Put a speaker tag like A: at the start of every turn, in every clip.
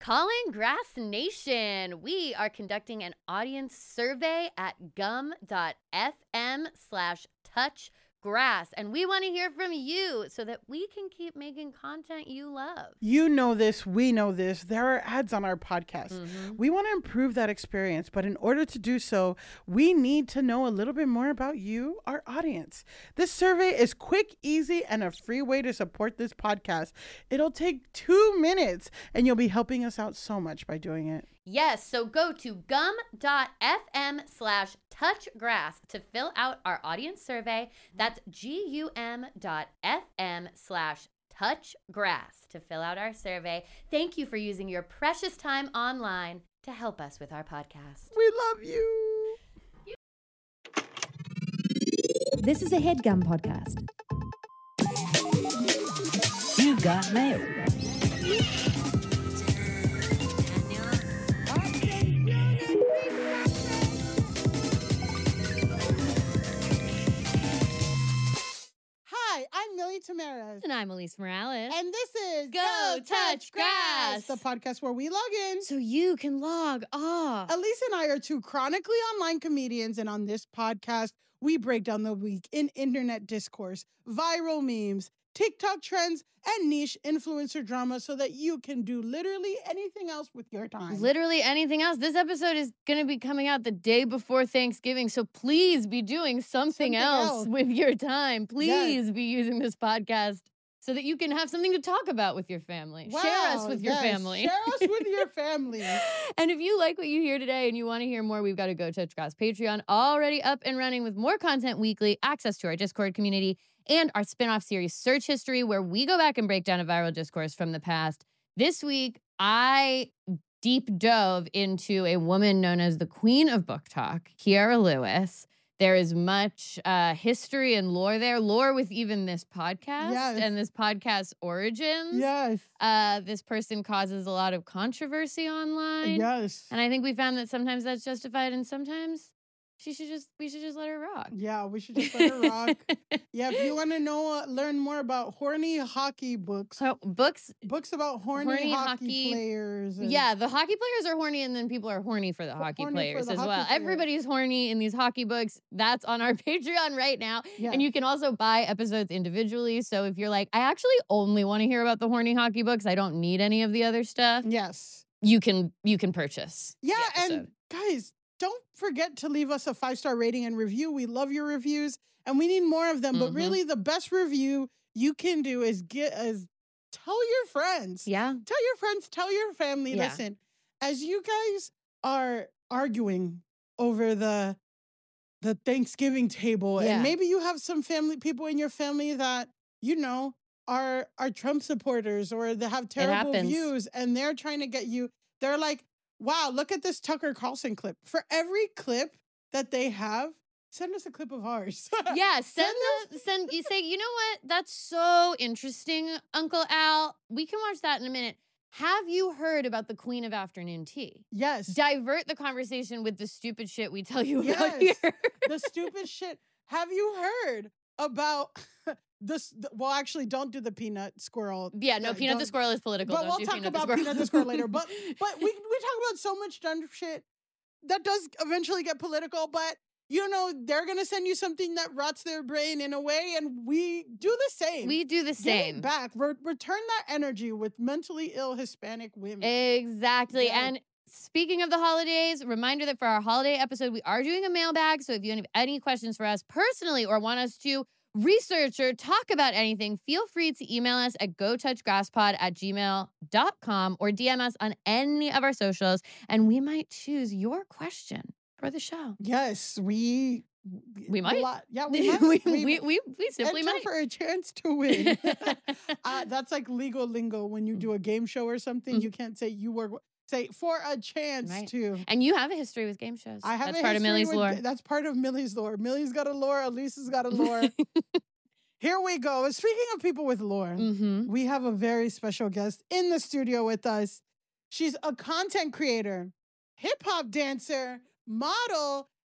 A: Calling Grass Nation. We are conducting an audience survey at gum.fm/touchgrass. And we want to hear from you so that we can keep making content you love.
B: You know this. We know this. There are ads on our podcast.
A: Mm-hmm.
B: We want to improve that experience. But in order to do so, we need to know a little bit more about you, our audience. This survey is quick, easy, and a free way to support this podcast. It'll take 2 minutes, and you'll be helping us out so much by doing it.
A: Yes, so go to gum.fm/touchgrass to fill out our audience survey. That's gum.fm/touchgrass to fill out our survey. Thank you for using your precious time online to help us with our podcast.
B: We love you.
C: This is a HeadGum podcast.
D: You got mail.
B: Hi, I'm Millie Tamares.
A: And I'm Elise Morales.
B: And this is
A: Go Touch Grass,
B: the podcast where we log in.
A: so you can log off.
B: Elise and I are two chronically online comedians, and on this podcast, we break down the week in internet discourse, viral memes, TikTok trends, and niche influencer drama so that you can do literally anything else with your time.
A: Literally anything else. This episode is going to be coming out the day before Thanksgiving, so please be doing something else with your time. Please be using this podcast so that you can have something to talk about with your family. Share us with your family.
B: Share us with your family.
A: And if you like what you hear today and you want to hear more, we've got a Go Touch Grass Patreon already up and running with more content weekly, access to our Discord community, and our spin-off series, Search History, where we go back and break down a viral discourse from the past. This week, I deep dove into a woman known as the Queen of Book Talk, Kiara Lewis. There is much history and lore there, lore with even this podcast and this podcast's origins.
B: Yes.
A: This person causes a lot of controversy online.
B: Yes.
A: And I think we found that sometimes that's justified and sometimes we should just let her rock.
B: Yeah, we should just let her rock. Yeah, if you want to know, learn more about horny hockey books.
A: Books
B: about horny hockey players.
A: Yeah, the hockey players are horny and then people are horny for the hockey players as well. Everybody's horny in these hockey books. That's on our Patreon right now. Yeah. And you can also buy episodes individually. So if you're like, I actually only want to hear about the horny hockey books, I don't need any of the other stuff.
B: Yes.
A: You can purchase.
B: Yeah, and guys, don't forget to leave us a 5-star rating and review. We love your reviews and we need more of them. Mm-hmm. But really the best review you can do is tell your friends.
A: Yeah.
B: Tell your friends, tell your family. Yeah. Listen, as you guys are arguing over the Thanksgiving table, and maybe you have some people in your family that, you know, are Trump supporters or they have terrible views and they're trying to get you. They're like, wow, look at this Tucker Carlson clip. For every clip that they have, send us a clip of ours.
A: Yeah, you say, you know what? That's so interesting, Uncle Al. We can watch that in a minute. Have you heard about the Queen of Afternoon Tea?
B: Yes.
A: Divert the conversation with the stupid shit we tell you about here.
B: The stupid shit. Have you heard about this? Well, actually, don't do the peanut squirrel.
A: Yeah, no, Peanut the Squirrel is political.
B: But we'll talk about Peanut the Squirrel later. But we talk about so much dumb shit that does eventually get political. But, you know, they're going to send you something that rots their brain in a way. And we do the same.
A: We do the same.
B: Get it back. Return that energy with mentally ill Hispanic women.
A: Exactly. Yeah. And speaking of the holidays, reminder that for our holiday episode, we are doing a mailbag. So if you have any questions for us personally or want us to research or talk about anything, feel free to email us at gotouchgrasspod@gmail.com or DM us on any of our socials, and we might choose your question for the show.
B: Yes, we
A: might.
B: Yeah, we might.
A: we simply might.
B: For a chance to win. That's like legal lingo when you do a game show or something. Mm-hmm. You can't say say for a chance to.
A: And you have a history with game shows.
B: I have
A: That's part of Millie's lore.
B: That's part of Millie's lore. Millie's got a lore. Elise's got a lore. Here we go. Speaking of people with lore, we have a very special guest in the studio with us. She's a content creator, hip-hop dancer, model,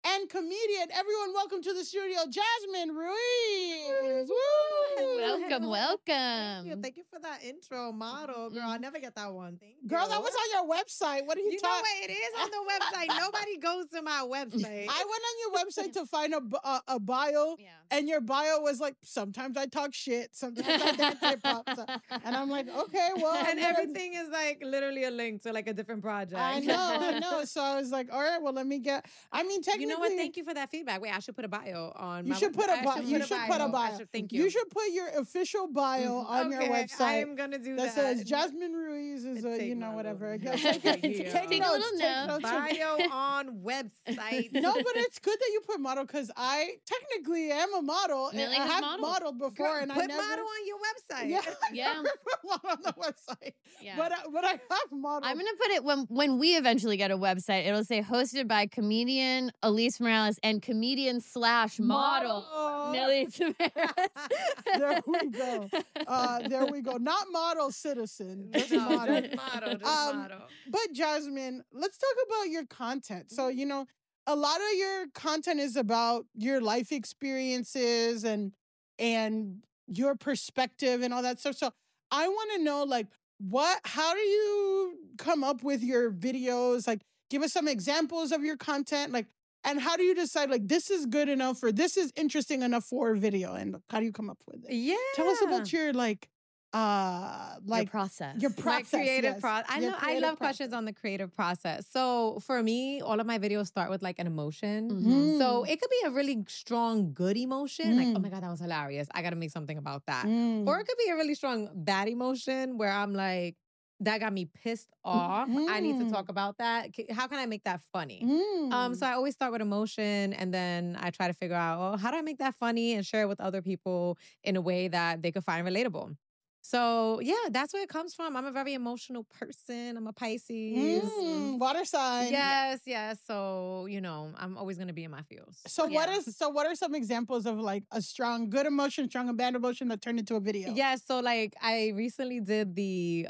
B: and comedian. Everyone, welcome to the studio, Jasmine Ruiz. Woo!
A: Welcome.
E: Thank you for that intro, model. Girl, I never get that one. Thank you.
B: Girl, that was on your website. What are you talking?
E: You know what? It is on the website. Nobody goes to my website.
B: I went on your website to find a bio, and your bio was like, sometimes I talk shit, sometimes I dance hip hop. And I'm like, okay, well.
E: And everything is like literally a link to like a different project.
B: I know. So I was like, all right, well, let me get, technically.
E: You know what? Thank you for that feedback. Wait, I should put a bio on
B: You should put a bio. You should put a bio.
E: Thank you.
B: You should put your official bio on your website. I
E: am going to do that.
B: That says Jasmine Ruiz is whatever.
A: Take a little note.
E: Bio on website.
B: No, but it's good that you put model because I technically am a model. And I have modeled before.
E: Girl,
B: and
E: put
B: I never
E: model on your website.
B: Yeah. Put model on the website.
A: Yeah.
B: But I have model.
A: I'm going to put it when we eventually get a website, it'll say hosted by comedian Elise Morales and comedian / model Millie Tavares.
B: There we go. There we go. Not model citizen. Just model.
E: Just model.
B: But Jasmine, let's talk about your content. So, a lot of your content is about your life experiences and your perspective and all that stuff. So I want to know, like, how do you come up with your videos? Like, give us some examples of your content. Like, and how do you decide, like, this is good enough or this is interesting enough for a video? And how do you come up with it?
E: Yeah.
B: Tell us about your, your
A: process.
B: Your process.
E: My creative process. I love
B: process.
E: questions on the creative process. So for me, all of my videos start with like an emotion.
B: Mm-hmm.
E: So it could be a really strong, good emotion. Like, oh my God, that was hilarious. I got to make something about that. Or it could be a really strong, bad emotion where I'm like, that got me pissed off. I need to talk about that. How can I make that funny? So I always start with emotion and then I try to figure out, how do I make that funny and share it with other people in a way that they could find relatable? So, yeah, that's where it comes from. I'm a very emotional person. I'm a Pisces.
B: Water sign.
E: Yes. So, I'm always going to be in my feels.
B: So what are some examples of like a strong good emotion, strong and bad emotion that turned into a video?
E: Yeah, so like I recently did the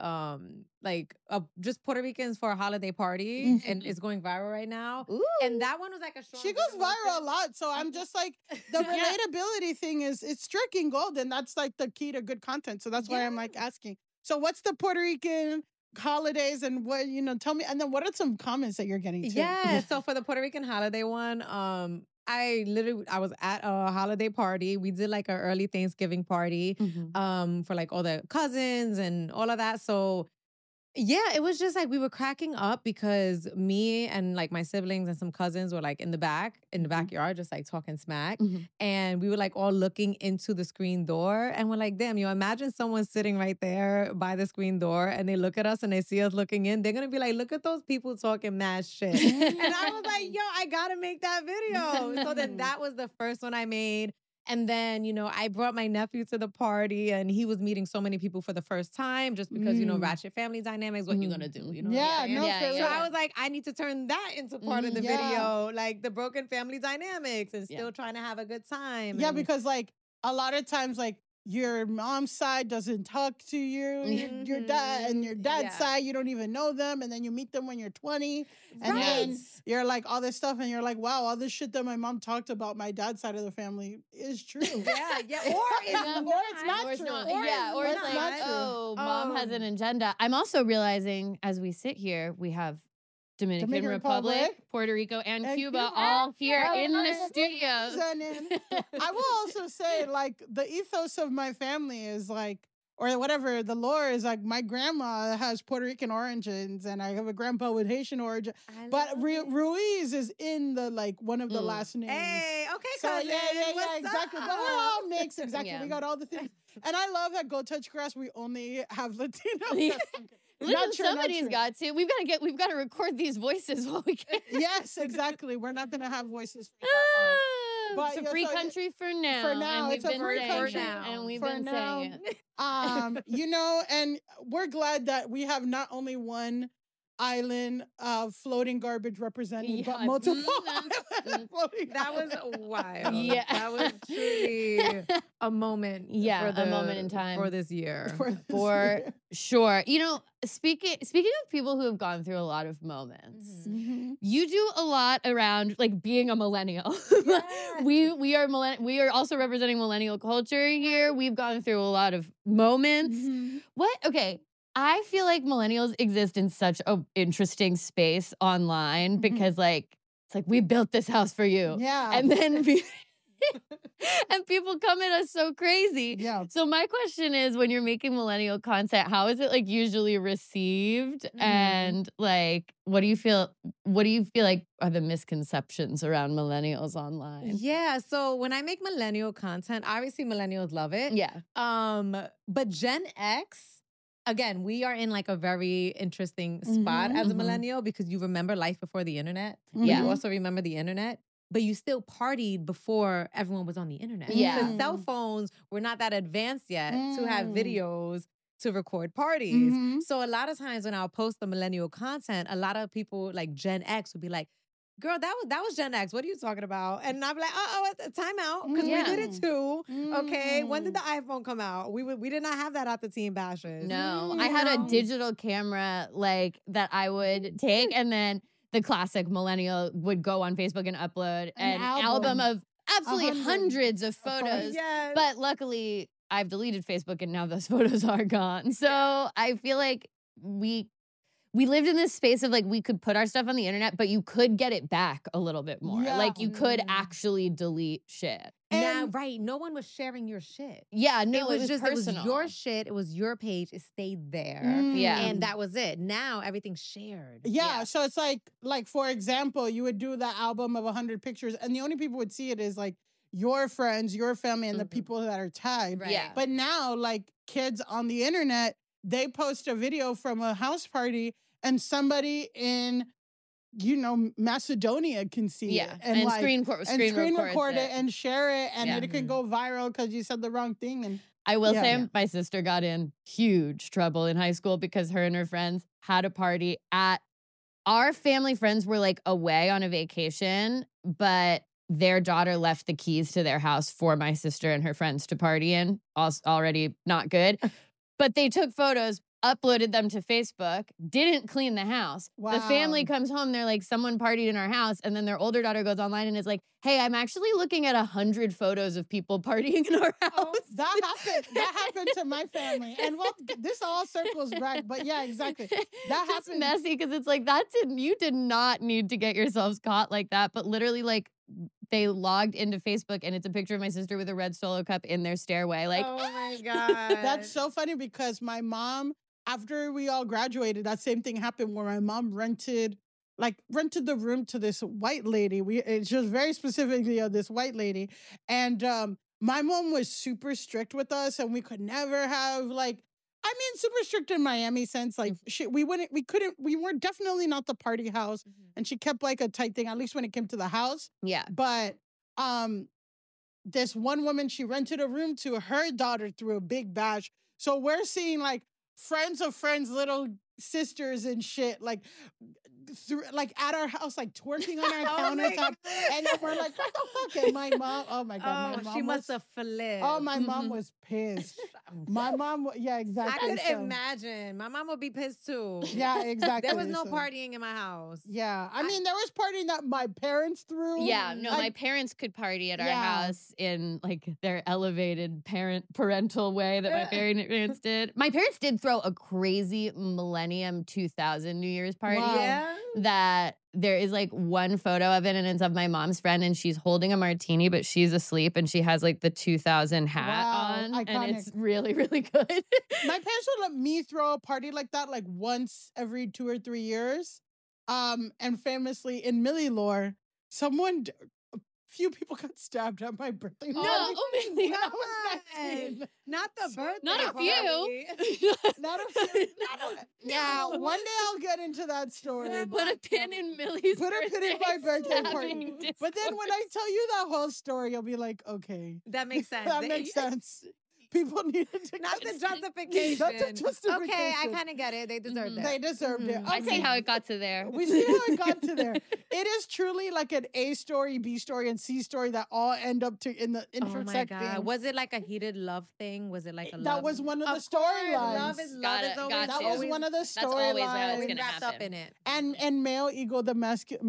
E: just Puerto Ricans for a holiday party and it's going viral right now.
A: Ooh.
E: And that one was like a strong.
B: She goes viral a lot, so I'm just like the relatability thing it's striking gold, and that's like the key to good content. So that's why I'm like asking. So what's the Puerto Rican holidays and what tell me, and then what are some comments that you're getting too?
E: Yeah, so for the Puerto Rican holiday one, I was at a holiday party. We did like an early Thanksgiving party for like all the cousins and all of that. So yeah, it was just like we were cracking up because me and like my siblings and some cousins were like in the backyard, just like talking smack. And we were like all looking into the screen door and we're like, damn, imagine someone sitting right there by the screen door and they look at us and they see us looking in. They're going to be like, look at those people talking mad shit. And I was like, yo, I got to make that video. So then that was the first one I made. And then, I brought my nephew to the party and he was meeting so many people for the first time just because, ratchet family dynamics, what you gonna do? You know
B: So
E: I was like, I need to turn that into part of the video, like the broken family dynamics and still trying to have a good time.
B: Yeah, because like a lot of times, like your mom's side doesn't talk to you, your dad, and your dad's side, you don't even know them. And then you meet them when you're 20. And then you're like all this stuff. And you're like, wow, all this shit that my mom talked about my dad's side of the family is true.
E: Or it's not true.
A: Or it's like, mom has an agenda. I'm also realizing as we sit here, we have Dominican Republic, Puerto Rico, and Cuba all here in the studio.
B: I will also say, like, the ethos of my family is like, or whatever, the lore is like, my grandma has Puerto Rican origins and I have a grandpa with Haitian origin. But Ruiz is in the, like, one of the last names.
E: Hey, okay,
B: so,
E: cousin.
B: Yeah, exactly. But we're all mixed, exactly. We got all the things. And I love that Go Touch Grass, we only have Latino.
A: Somebody's got to. We've got to record these voices while we can.
B: Yes, exactly. We're not going to have voices for
A: But it's a free country for now.
B: For now, it's a free country.
A: And we've been saying it.
B: And we're glad that we have not only one island floating garbage represented, but multiple floating
E: that was
B: islands.
E: wild.
A: Yeah.
E: That was truly a moment.
A: Yeah, a moment in time.
E: For this year.
A: For sure. You know, speaking of people who have gone through a lot of moments, you do a lot around like being a millennial.
E: Yeah.
A: we are also representing millennial culture here. We've gone through a lot of moments. Okay. I feel like millennials exist in such an interesting space online because like it's like we built this house for you.
B: Yeah.
A: And then and people come at us so crazy.
B: Yeah.
A: So my question is, when you're making millennial content, how is it like usually received? And like, what do you feel like are the misconceptions around millennials online?
E: Yeah. So when I make millennial content, obviously millennials love it.
A: Yeah.
E: But Gen X, again, we are in like a very interesting spot as a millennial because you remember life before the internet.
A: Yeah.
E: You also remember the internet. But you still partied before everyone was on the internet.
A: Yeah.
E: Because cell phones were not that advanced yet to have videos to record parties. So a lot of times when I'll post the millennial content, a lot of people like Gen X would be like, girl, that was Gen X. What are you talking about? And I'd be like, time out. Because we did it too. Okay. When did the iPhone come out? We did not have that at the teen bashes.
A: No. I had a digital camera like that I would take, and then the classic millennial would go on Facebook and upload an album of absolutely hundreds of photos.
E: Yes.
A: But luckily, I've deleted Facebook and now those photos are gone. So I feel like we lived in this space of like we could put our stuff on the internet, but you could get it back a little bit more.
B: Yeah.
A: Like you could actually delete shit.
E: Now, right. No one was sharing your shit.
A: Yeah, no,
E: it was just
A: personal.
E: It was your shit. It was your page. It stayed there.
A: Yeah.
E: And that was it. Now everything's shared.
B: Yeah, so it's like for example, you would do the album of 100 pictures, and the only people would see it is like your friends, your family, and the people that are tagged.
A: Right. Yeah.
B: But now, like kids on the internet, they post a video from a house party, and somebody in Macedonia can see it.
A: And
B: like,
A: screen
B: record it and share it, and it can go viral because you said the wrong thing. And
A: I will say my sister got in huge trouble in high school because her and her friends had a party at our family friends were like away on a vacation, but their daughter left the keys to their house for my sister and her friends to party in. Already not good. But they took photos, uploaded them to Facebook, didn't clean the house.
B: Wow.
A: The family comes home, they're like, someone partied in our house. And then their older daughter goes online and is like, hey, I'm actually looking at 100 photos of people partying in our house.
B: Oh, that happened to my family. And well, this all circles back, but yeah, exactly. That
A: It's
B: happened.
A: messy because it's like, you did not need to get yourselves caught like that. But literally like, they logged into Facebook and it's a picture of my sister with a red Solo cup in their stairway. Like,
E: oh my God.
B: That's so funny because my mom, after we all graduated, that same thing happened where my mom rented the room to this white lady. It's just very specifically of this white lady. And my mom was super strict with us, and we could never have super strict in Miami sense. Like we were definitely not the party house. And she kept like a tight thing, at least when it came to the house.
A: yeah.
B: But this one woman, she rented a room to her daughter through a big bash. So we're seeing like friends of friends, little sisters and shit, like at our house, like twerking on our countertop. And then we're like, what the fuck? And my mom, oh my God, my mom
E: she must have flipped.
B: Oh, my mom was pissed. My mom, yeah, exactly.
E: I could imagine. My mom would be pissed too.
B: Yeah, exactly.
E: There was no partying in my house.
B: Yeah. I mean, there was partying that my parents threw.
A: Yeah, no, my parents could party at our house in like their elevated parental way that my parents did. My parents did throw a crazy Millennium 2000 New Year's party.
B: Wow.
E: Yeah.
A: That there is like one photo of it and it's of my mom's friend and she's holding a martini, but she's asleep and she has like the 2000 hat on.
B: Iconic.
A: And it's really, really good.
B: My parents would let me throw a party like that like once every 2 or 3 years. And famously in Millie lore, a few people got stabbed at my birthday.
A: No,
B: party.
A: Millie,
B: When I was 19.
E: Not the birthday.
A: Not a few.
B: Not a few. Yeah, one day I'll get into that story.
A: Put a pin in Millie's
B: Put a pin in my birthday
A: stabbing
B: party.
A: discourse.
B: But then when I tell you that whole story, you'll be like, okay.
E: That makes sense.
B: That makes sense. People needed to
E: Not
B: get
E: the justification.
B: Not the justification.
E: Okay, I kind of get it. They deserved it.
B: They deserved it. Okay.
A: I see how it got to there.
B: We see how it got to there. It is truly like an A story, B story, and C story that all end up in the intersecting.
E: Oh my God. Was it like a heated love thing? Was it like a love?
B: That was one of the
E: storylines.
A: Got it.
B: That was one of the
A: That's always how it's
B: storylines.
A: gonna
E: wrapped up
A: happen.
E: in it.
B: And male ego, the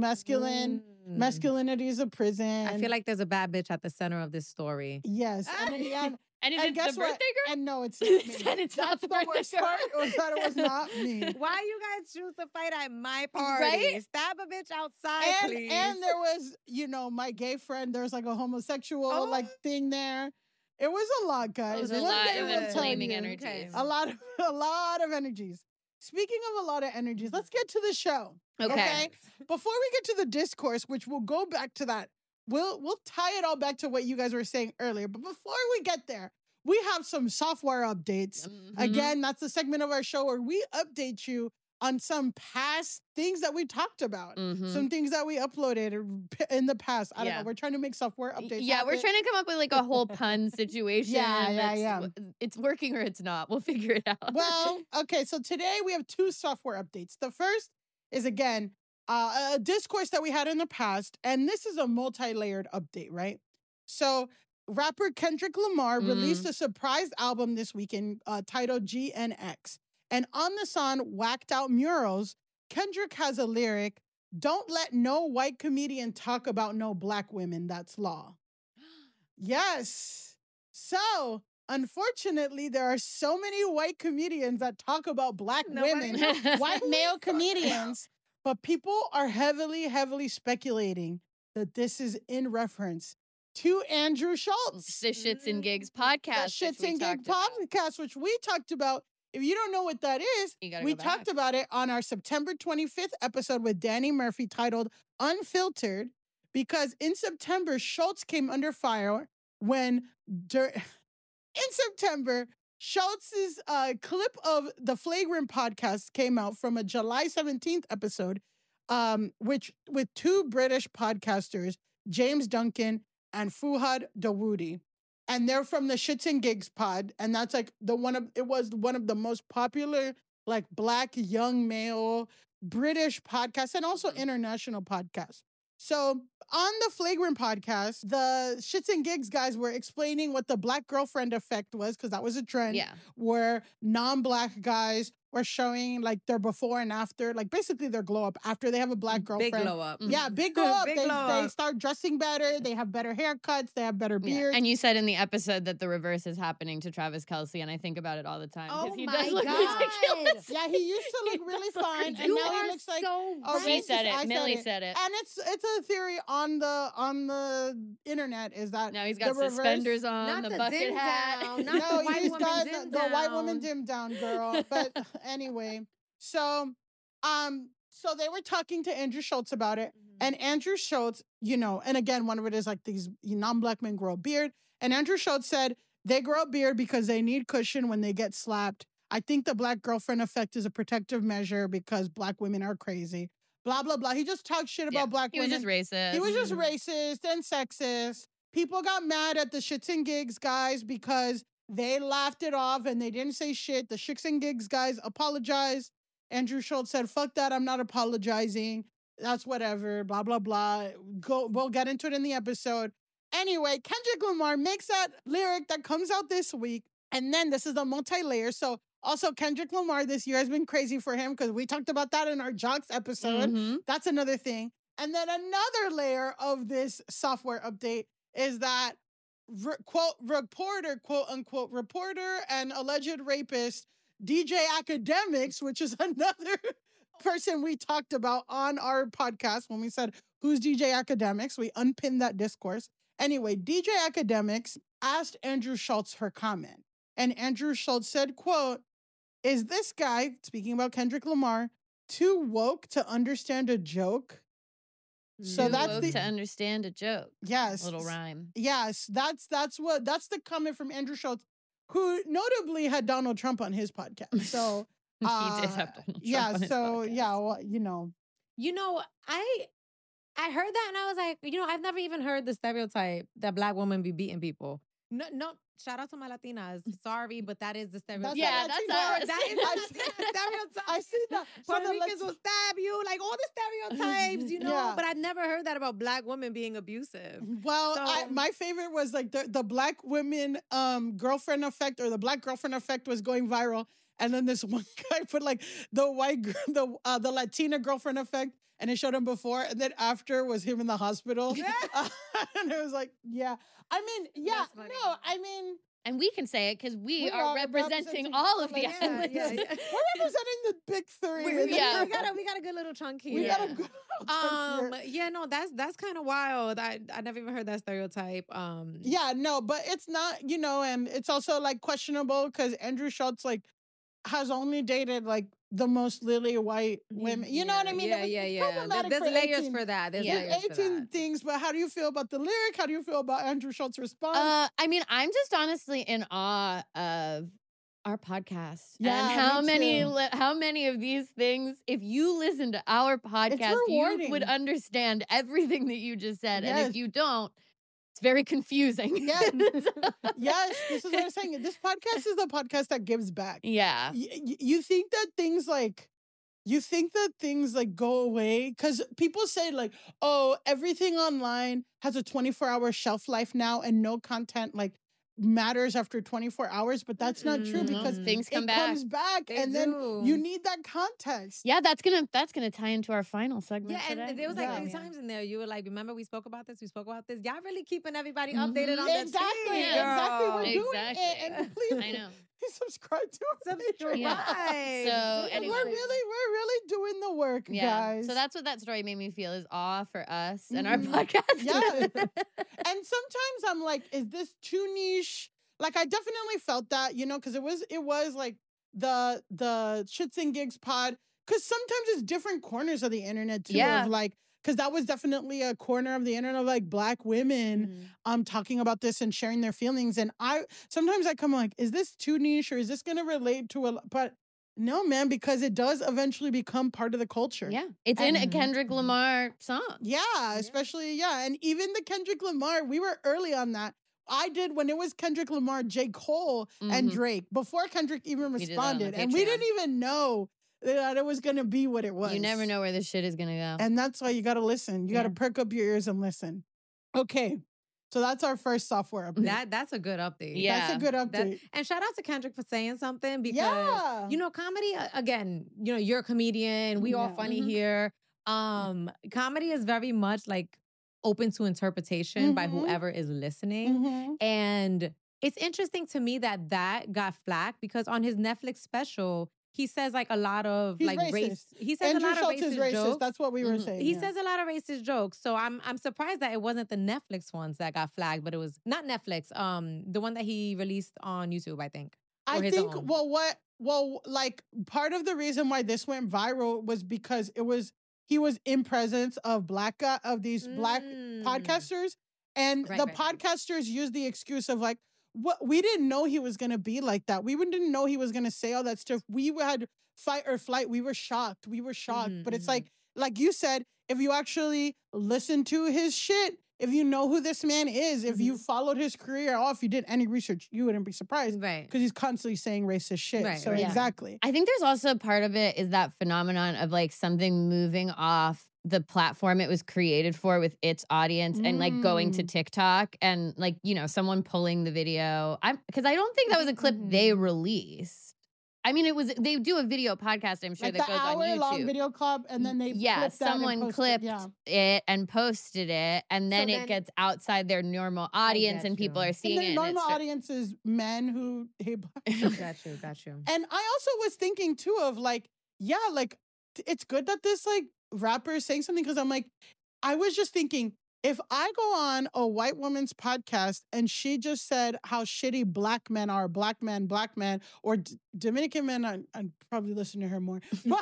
B: masculinity is a prison.
E: I feel like there's a bad bitch at the center of this story.
B: Yes. And in the end,
A: And is
B: and
A: it
B: guess
A: the
B: what?
A: birthday girl?
B: And no, it's not me.
A: And it's not
B: That's
A: the
B: the worst
A: birthday
B: part.
A: girl.
B: Was that it was not me.
E: Why you guys choose to fight at my party?
A: Right?
E: Stab a bitch outside, please.
B: And there was, my gay friend. There's like a homosexual thing there. It was a lot, guys.
A: It was a
B: One
A: lot
B: day
A: of
B: we'll tell
A: inflaming
B: you.
A: energies.
E: Okay.
B: A lot of energies. Speaking of a lot of energies, let's get to the show.
A: Okay.
B: Before we get to the discourse, which we'll go back to that, we'll tie it all back to what you guys were saying earlier. But before we get there, we have some software updates.
A: Mm-hmm.
B: Again, that's the segment of our show where we update you on some past things that we talked about,
A: Mm-hmm.
B: some things that we uploaded in the past. I don't know. We're trying to make software updates.
A: Yeah, we're trying to come up with like a whole pun situation.
B: Yeah.
A: It's working or it's not. We'll figure it out.
B: Well, okay. So today we have two software updates. The first is, again, a discourse that we had in the past, and this is a multi-layered update, right? So rapper Kendrick Lamar released a surprise album this weekend titled GNX. And on the song Whacked Out Murals, Kendrick has a lyric, "Don't let no white comedian talk about no black women, that's law." Yes. So, unfortunately, there are so many white comedians that talk about black women, white male comedians, but people are heavily speculating that this is in reference to Andrew Schultz.
A: The Shits and Gigs podcast.
B: The Shits and Gigs podcast, which we talked about. If you don't know what that is, we talked about it on our September 25th episode with Danny Murphy titled Unfiltered, because in September, Schultz came under fire when, in September, Schultz's clip of the Flagrant podcast came out from a July 17th episode, which with two British podcasters, James Duncan and Fuhad Dawoodi. And they're from the Shits and Gigs pod. And that's like it was one of the most popular, like, black young male British podcasts and also international podcasts. So on the Flagrant podcast, the Shits and Gigs guys were explaining what the black girlfriend effect was, because that was a trend.
A: Yeah.
B: Where non-black guys were showing like their before and after, like basically their glow up after they have a black girlfriend.
E: Big glow up.
B: Yeah, big glow up. They start dressing better. They have better haircuts. They have better beards.
A: And you said in the episode that the reverse is happening to Travis Kelce, and I think about it all the time.
E: Oh
A: he
E: my
A: does look
E: God.
A: ridiculous.
B: Yeah, he used to look really fine, and now he looks like
A: She said it. Millie said it.
B: And it's a theory on the internet is that
A: Now he's got
B: the reverse,
A: suspenders on,
E: Not
A: the
E: the
A: bucket
E: dim
A: hat.
E: down, not
B: No,
E: the white
B: he's
E: woman
B: got
E: dim
B: the white
E: down.
B: woman dim down, girl. But anyway, so they were talking to Andrew Schultz about it, and Andrew Schultz, and again, one of it is like these non-black men grow a beard, and Andrew Schultz said they grow a beard because they need cushion when they get slapped. I think the black girlfriend effect is a protective measure because black women are crazy. Blah, blah, blah. He just talked shit about black women.
A: He was just racist.
B: He was just racist and sexist. People got mad at the Shits and Gigs guys because they laughed it off and they didn't say shit. The Shits and Gigs guys apologized. Andrew Schultz said, "Fuck that, I'm not apologizing. That's whatever, blah, blah, blah." We'll get into it in the episode. Anyway, Kendrick Lamar makes that lyric that comes out this week. And then this is the multi-layer. So also Kendrick Lamar this year has been crazy for him because we talked about that in our Jocks episode.
A: Mm-hmm.
B: That's another thing. And then another layer of this software update is that quote unquote reporter and alleged rapist DJ Academics, which is another person we talked about on our podcast when we said, who's DJ Academics? We unpinned that discourse. Anyway, DJ Academics asked Andrew Schultz her comment. And Andrew Schultz said, quote, "Is this guy," speaking about Kendrick Lamar, "too woke to understand a joke?"
A: So that's to understand a joke.
B: Yes.
A: Little rhyme.
B: Yes. That's the comment from Andrew Schultz, who notably had Donald Trump on his podcast. So
A: He did have Donald Trump on his podcast.
B: Well,
E: I heard that and I was like, I've never even heard the stereotype that black women be beating people. No, shout out to my Latinas. Sorry, but that is the stereotype.
A: Yeah, that's us.
E: That is the stereotype.
B: I see that.
E: Puerto Ricans will stab you, like all the stereotypes, you know.
B: Yeah.
E: But I've never heard that about Black women being abusive.
B: Well,
E: So-
B: my favorite was like the Black women girlfriend effect, or the Black girlfriend effect was going viral. And then this one guy put like the white girl, the Latina girlfriend effect, and it showed him before, and then after was him in the hospital. And it was like, yeah. I mean, yeah,
E: That's funny.
B: no, I mean,
A: And we can say it because we
B: We
A: are
B: are
A: representing all of the
B: yeah,
A: islands.
E: yeah.
B: we're representing the big three.
A: Yeah.
E: we got a good little chunk here.
B: We
A: Yeah.
B: got a good
E: Yeah, no, that's kind of wild. I never even heard that stereotype.
B: Yeah, no, but it's not, you know, and it's also like questionable because Andrew Schultz like has only dated like the most lily white women. You know what I mean?
E: Yeah,
B: It's problematic
E: There's
B: for
E: layers
B: 18
E: for that. There's
A: Yeah.
E: layers for
B: 18
E: that.
B: things, but how do you feel about the lyric? How do you feel about Andrew Schultz's response?
A: I mean, I'm just honestly in awe of our podcast
B: Yeah,
A: and
B: me too.
A: how many of these things, if you listen to our podcast, you
B: rewarding.
A: would understand everything that you just said. And
B: Yes.
A: if you don't, it's very confusing.
B: Yes. Yes, this is what I'm saying. This podcast is the podcast that gives back.
A: Yeah.
B: You think that things like go away because people say like, oh, everything online has a 24-hour shelf life now and no content like matters after 24 hours, but that's not true because
A: Things come
B: it
A: back.
B: comes back
E: They
B: and then
E: do.
B: you need that context.
A: Yeah, that's gonna tie into our final segment.
E: Yeah,
A: today.
E: and there was like
B: Yeah.
E: 3 times in there. You were like, "Remember, we spoke about this. We spoke about this." Y'all really keeping everybody updated on the
B: Exactly,
E: tea,
B: exactly.
E: girl.
B: We're doing
A: Exactly.
B: it, and please,
A: I know.
B: subscribe to our Patreon.
E: Subscribe.
A: So, anyway.
B: We're really doing the work,
A: Yeah.
B: guys.
A: So that's what that story made me feel, is awe for us and our
B: Mhm.
A: podcast.
B: Yeah. And sometimes I'm like, is this too niche? Like I definitely felt that, you know, because it was like the Shits and Gigs pod. Because sometimes it's different corners of the internet too.
A: Yeah.
B: Of like, because that was definitely a corner of the internet of like Black women talking about this and sharing their feelings. And sometimes I come like, is this too niche or is this gonna relate to but no, man, because it does eventually become part of the culture.
A: Yeah. It's in a Kendrick Lamar song.
B: Yeah, especially, and even the Kendrick Lamar, we were early on that. I did when it was Kendrick Lamar, J. Cole, and Drake, before Kendrick even
A: We did that on the
B: responded. And we
A: Patreon.
B: didn't even know that it was going to be what it was.
A: You never know where this shit is gonna go.
B: And that's why you got to listen. You got to perk up your ears and listen. Okay, so that's our first software update.
E: That's a good update.
A: Yeah.
B: That's a good
E: That-
B: update.
E: and shout out to Kendrick for saying something because
B: Yeah.
E: you know, comedy again, you know, you're a comedian, we all
B: Yeah.
E: funny here. Comedy is very much like open to interpretation by
B: Mhm.
E: whoever is listening.
B: Mhm.
E: And it's interesting to me that got flack because on his Netflix special, he says like a lot of
B: He's
E: like
B: racist.
E: race. He says
B: Andrew
E: a lot
B: Schultz
E: of
B: is
E: racist
B: racist.
E: jokes.
B: That's what we were saying.
E: He
B: yeah.
E: says a lot of racist jokes. So I'm surprised that it wasn't the Netflix ones that got flagged, but it was not Netflix. The one that he released on YouTube, I think.
B: I
E: or his
B: think,
E: own.
B: like part of the reason why this went viral was because he was in presence of these Black podcasters. And
E: Right,
B: the
E: right, right.
B: podcasters used the excuse of like, what we didn't know he was going to be like that. We didn't know he was going to say all that stuff. We had fight or flight. We were shocked. But it's like you said, if you actually listen to his shit, if you know who this man is, if you followed his career, or if you did any research, you wouldn't be surprised.
E: Right.
B: Because he's constantly saying racist shit.
E: Right,
B: So
E: right.
A: Yeah.
B: exactly.
A: I think there's also part of it is that phenomenon of like something moving off the platform it was created for with its audience and like going to TikTok and like, you know, someone pulling the video. Because I don't think that was a clip they released. I mean, they do a video podcast, I'm sure,
B: Like
A: that
B: the
A: goes on YouTube.
B: hour-long video clip, and then they
A: Yeah,
B: clipped that and
A: someone
B: posted-
A: clipped
B: yeah.
A: it and posted it, and then it
E: then-
A: gets outside their normal audience,
E: get
A: and people
E: you.
A: are seeing
B: And
A: it.
B: the
A: and
B: normal
A: it's
B: audience is men who hate Black.
E: Got you.
B: And I also was thinking too of like, yeah, like it's good that this like rapper is saying something because I'm like, I was just thinking if I go on a white woman's podcast and she just said how shitty Black men are, black men, or Dominican men, I'd probably listen to her more. But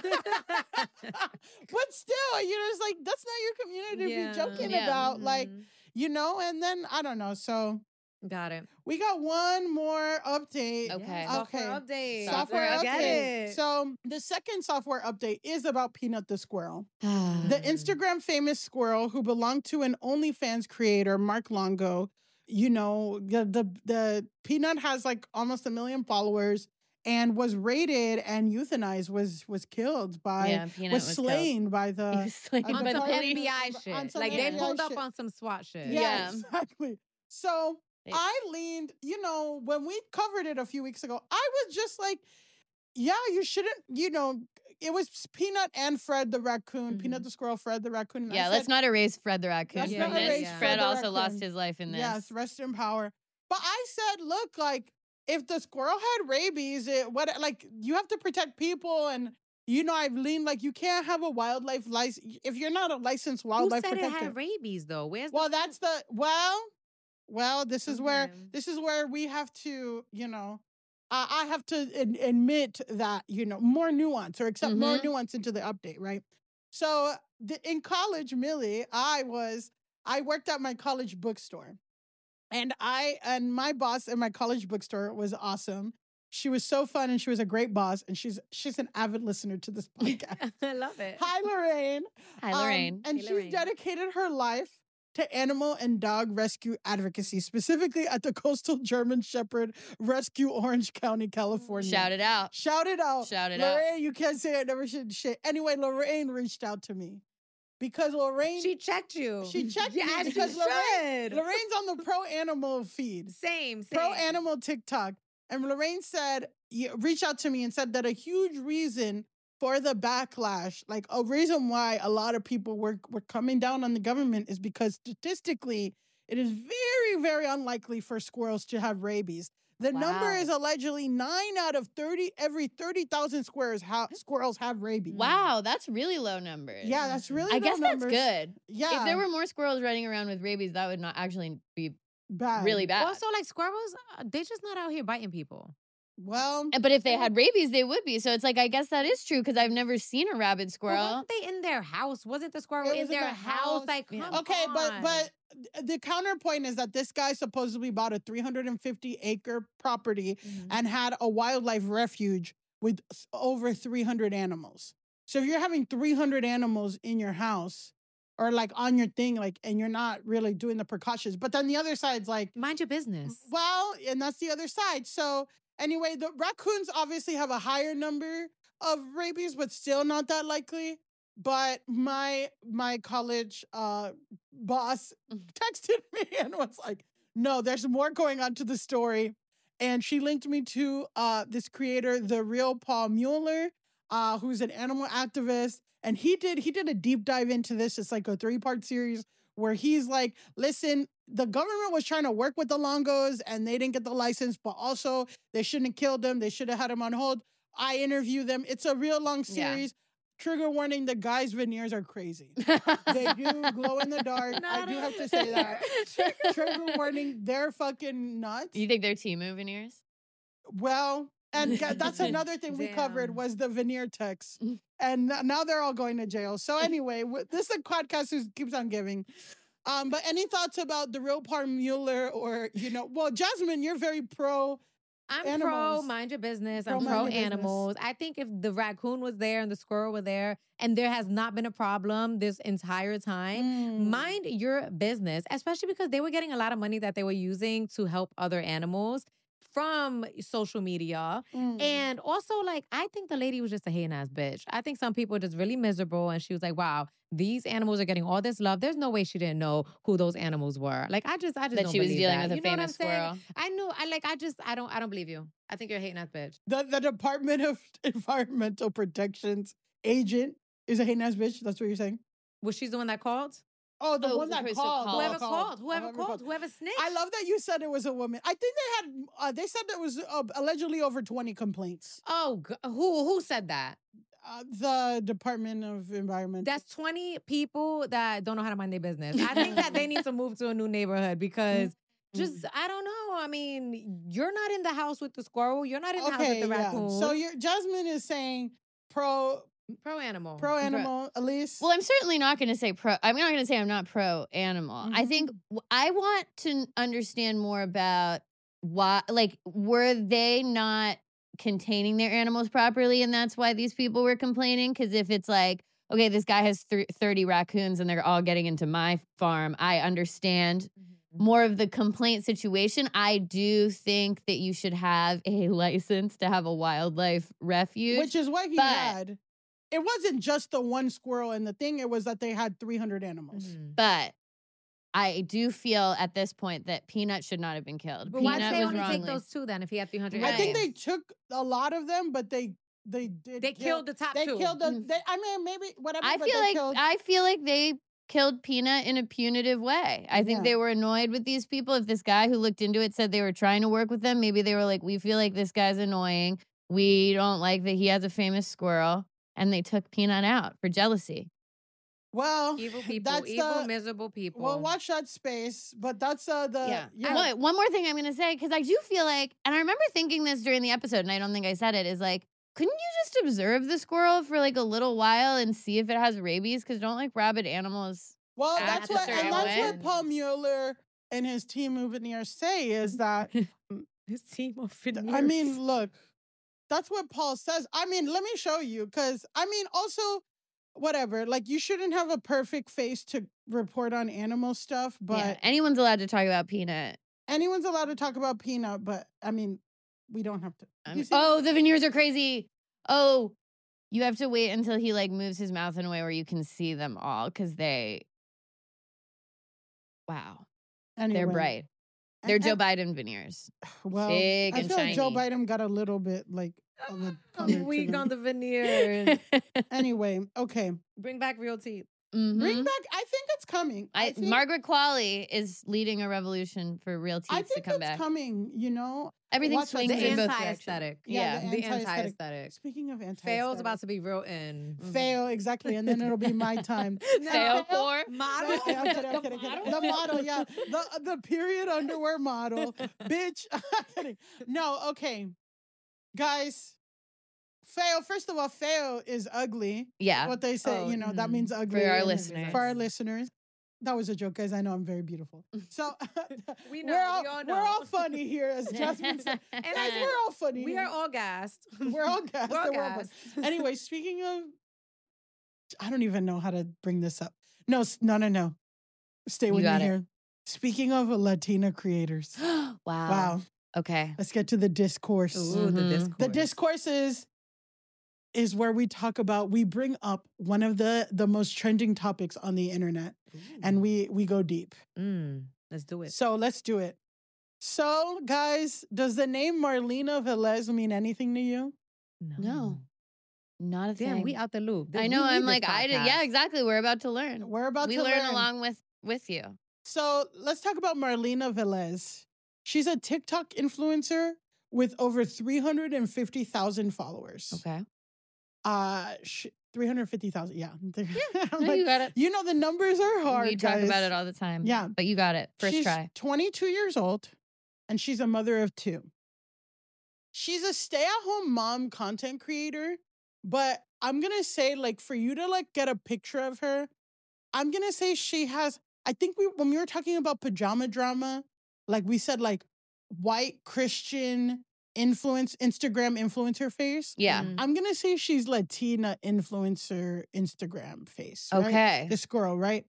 B: still, you know, it's like that's not your community to be joking
A: Yeah.
B: about, like, you know. And then I don't know, so.
E: Got it.
B: We got one more update.
A: Okay.
E: Software update.
B: Software
E: Get
B: update.
E: it.
B: So the second software update is about Peanut the squirrel.
A: like-
B: The Instagram famous squirrel who belonged to an OnlyFans creator, Mark Longo, the Peanut has like almost 1 million followers and was raided and euthanized, was killed by, was slain by the
A: on some
E: FBI shit. Like they pulled up on some SWAT shit.
B: Yeah, exactly. So I leaned, when we covered it a few weeks ago, I was just like, yeah, you shouldn't, it was Peanut and Fred the raccoon, Peanut the squirrel, Fred the raccoon.
A: Yeah, let's not erase Fred the raccoon.
B: Let's not erase
A: Fred also lost his life in this.
B: Yes, rest in power. But I said, look, like, if the squirrel had rabies, you have to protect people. And, I've leaned, like, you can't have a wildlife license. If you're not a licensed wildlife protector.
E: Who said it had rabies, though?
B: This is where we have to, I have to admit that, more nuance or accept more nuance into the update, right? So in college, Millie, I worked at my college bookstore. And my boss in my college bookstore was awesome. She was so fun and she was a great boss. And she's an avid listener to this podcast.
E: I love it.
B: Hi, Lorraine.
A: Hi, Lorraine.
B: And she's dedicated her life to animal and dog rescue advocacy, specifically at the Coastal German Shepherd Rescue, Orange County, California.
A: Shout it out.
B: Lorraine, you can't say it, never should shit. Anyway, Lorraine reached out to me. Because Lorraine...
E: She checked you.
B: She checked me because Lorraine's on the Pro Animal feed.
E: Same.
B: Pro Animal TikTok. And Lorraine said, reached out to me and said that a huge reason for the backlash, like a reason why a lot of people were coming down on the government is because statistically, it is very, very unlikely for squirrels to have rabies. The number is allegedly 9 out of 30, every 30,000 squirrels have rabies.
A: Wow, that's really low numbers.
B: Yeah, that's really low
A: numbers. I guess that's good.
B: Yeah.
A: If there were more squirrels running around with rabies, that would not actually be
B: really bad.
E: Also, like squirrels, they're just not out here biting people.
B: Well,
A: but if they had rabies, they would be. So it's like, I guess that is true because I've never seen a rabid squirrel.
E: Well, wasn't they in their house? Wasn't the squirrel in their house? Like, come on.
B: but the counterpoint is that this guy supposedly bought a 350-acre property and had a wildlife refuge with over 300 animals. So if you're having 300 animals in your house or like on your thing, like, and you're not really doing the precautions, but then the other side's like,
E: mind your business.
B: Well, and that's the other side. So anyway, the raccoons obviously have a higher number of rabies, but still not that likely. But my college boss texted me and was like, no, there's more going on to the story. And she linked me to this creator, The Real Paul Mueller, who's an animal activist. And he did a deep dive into this. It's like a 3-part series where he's like, listen, the government was trying to work with the Longos and they didn't get the license, but also they shouldn't have killed them. They should have had them on hold. I interview them. It's a real long series. Yeah. Trigger warning, the guy's veneers are crazy. They do glow in the dark. I do have to say that. Trigger warning, they're fucking nuts.
A: You think they're Temu veneers?
B: Well, and that's another thing we covered was the veneer techs. And now they're all going to jail. So anyway, this is a podcast who keeps on giving. But any thoughts about The Real Paul Mueller or, well, Jasmine, you're very pro
E: I'm
B: animals.
E: pro mind your business. I'm pro animals. I think if the raccoon was there and the squirrel were there and there has not been a problem this entire time, mind your business, especially because they were getting a lot of money that they were using to help other animals from social media. And also, like, I think the lady was just a hating ass bitch. I think some people are just really miserable and she was like, wow, these animals are getting all this love. There's no way she didn't know who those animals were. Like, I just
A: that
E: don't
A: she was
E: believe
A: dealing
E: that.
A: with a famous squirrel.
E: I knew. I don't believe you. I think you're a hating ass bitch.
B: The Department of Environmental Protection's agent is a hating ass bitch. That's what you're saying?
E: Was she the one that called?
B: Oh, the one that called.
E: Whoever snitched.
B: I love that you said it was a woman. I think they said there was allegedly over 20 complaints.
E: Oh, who said that?
B: The Department of Environment.
E: That's 20 people that don't know how to mind their business. I think that they need to move to a new neighborhood because I don't know. I mean, you're not in the house with the squirrel. You're not in the house with the raccoon.
B: So Jasmine is saying pro
E: animal.
B: Pro animal, Elise?
A: Well, I'm certainly not going to say pro. I'm not going to say I'm not pro animal. I think I want to understand more about why, like, were they not containing their animals properly and that's why these people were complaining? Because if it's like, okay, this guy has 30 raccoons and they're all getting into my farm, I understand more of the complaint situation. I do think that you should have a license to have a wildlife refuge.
B: Which is what he had. It wasn't just the one squirrel in the thing. It was that they had 300 animals.
A: But I do feel at this point that Peanut should not have been killed.
E: But
A: Peanut
E: why did they only
A: wrongly.
E: take those 2 then if he had 300
B: I
E: animals?
B: think they took a lot of them, but they
E: killed the top 2.
B: They killed the. I mean, maybe whatever.
A: I feel like they killed Peanut in a punitive way. I think they were annoyed with these people. If this guy who looked into it said they were trying to work with them, maybe they were like, we feel like this guy's annoying. We don't like that he has a famous squirrel. And they took Peanut out for jealousy.
B: Well,
E: evil people, miserable people.
B: Well, watch that space. But that's
A: One more thing I'm going to say, because I do feel like, and I remember thinking this during the episode, and I don't think I said it, is like, couldn't you just observe the squirrel for like a little while and see if it has rabies? Because don't like rabid animals.
B: Well, that's what Paul Mueller and his team of veneers say is that
E: his team of veneers.
B: I mean, look, that's what Paul says. I mean, let me show you, because I mean, also, whatever. Like, you shouldn't have a perfect face to report on animal stuff, but
A: anyone's allowed to talk about Peanut.
B: Anyone's allowed to talk about Peanut, but I mean, we don't have to.
A: The veneers are crazy. Oh, you have to wait until he like moves his mouth in a way where you can see them all, because they're bright. They're Joe Biden veneers.
B: Well,
A: big
B: I
A: and
B: feel
A: shiny.
B: like Joe Biden got a little bit like
E: weak on the veneers.
B: Anyway, okay.
E: Bring back real teeth.
A: Mm-hmm.
B: Bring back. I think it's coming.
A: Margaret Qualley is leading a revolution for real teeth to come back.
B: It's coming. You know,
A: everything swings in both
E: anti-aesthetic.
A: Yeah,
E: the anti-aesthetic.
B: Speaking of anti-aesthetic,
E: Fail's about to be real in.
B: Fail, exactly, and then it'll be my time.
A: Fail for
E: model.
B: I'm kidding. The model, yeah, the period underwear model, bitch. I'm kidding. No, okay, guys. Fail. First of all, fail is ugly.
A: Yeah.
B: What they say, that means ugly.
A: For our listeners.
B: For our listeners. That was a joke, guys. I know I'm very beautiful. So
E: we all know.
B: We're all funny here, as Jasmine said. Guys, we're all funny.
E: We are all gassed.
B: We're all gassed.
E: We're all gassed.
B: Anyway, speaking of, I don't even know how to bring this up. No. Stay with me here. Speaking of Latina creators.
A: Wow.
B: Okay. Let's get to the discourse.
E: Ooh, the discourse.
B: The discourse is where we bring up one of the most trending topics on the internet. Ooh. And we go deep.
E: Let's do it.
B: So let's do it. So, guys, does the name Marlena Velez mean anything to you?
A: No. Not a thing.
E: Damn, we out the loop.
A: I know. I'm like, yeah, exactly. We're about to learn.
B: We
A: learn along with you.
B: So let's talk about Marlena Velez. She's a TikTok influencer with over 350,000 followers.
A: Okay.
B: 350,000. Yeah.
A: No, you got it.
B: You know, the numbers are hard.
A: We talk about it all the time.
B: Yeah.
A: But you got it. First try.
B: 22 years old and she's a mother of 2. She's a stay-at-home mom content creator, but I'm going to say, like, for you to, like, get a picture of her, I'm going to say she has, I think when we were talking about pajama drama, like we said, like, white Christian Instagram influencer face.
A: Yeah.
B: I'm going to say she's Latina influencer Instagram face. Right?
A: Okay.
B: This girl, right?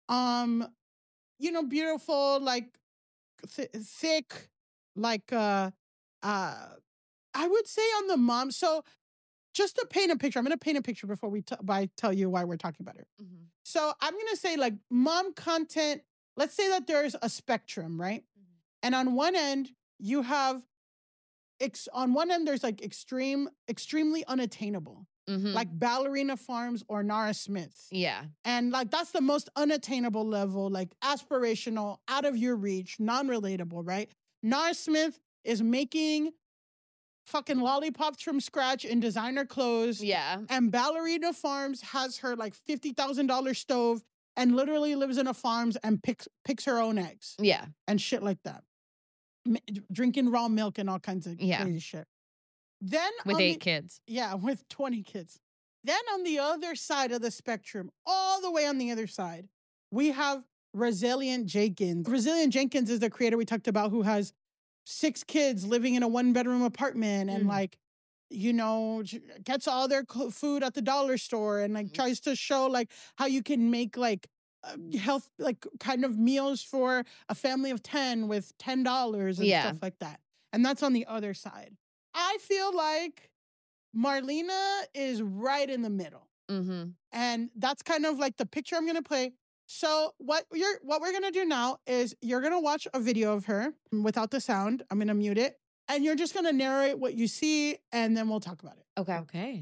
B: Beautiful, like thick, like I would say on the mom. So just to paint a picture, I'm going to paint a picture before I tell you why we're talking about her. Mm-hmm. So I'm going to say, like, mom content, let's say that there's a spectrum, right? Mm-hmm. And on one end, you have there's like extremely unattainable, like Ballerina Farms or Nara Smith.
A: Yeah.
B: And like, that's the most unattainable level, like aspirational, out of your reach, non-relatable, right? Nara Smith is making fucking lollipops from scratch in designer clothes.
A: Yeah.
B: And Ballerina Farms has her like $50,000 stove and literally lives in a farms and picks her own eggs.
A: Yeah.
B: And shit like that. Drinking raw milk and all kinds of crazy shit. Then
A: with 8 kids.
B: Yeah, with 20 kids. Then on the other side of the spectrum, all the way on the other side, we have Resilient Jenkins. Resilient Jenkins is the creator we talked about who has 6 kids living in a 1-bedroom apartment and gets all their food at the dollar store and like tries to show like how you can make like health, like kind of meals for a family of 10 with $10 and stuff like that. And that's on the other side. I feel like Marlena is right in the middle.
A: Mm-hmm.
B: And that's kind of like the picture I'm going to play. So what we're going to do now is you're going to watch a video of her without the sound. I'm going to mute it. And you're just going to narrate what you see, and then we'll talk about it.
E: Okay.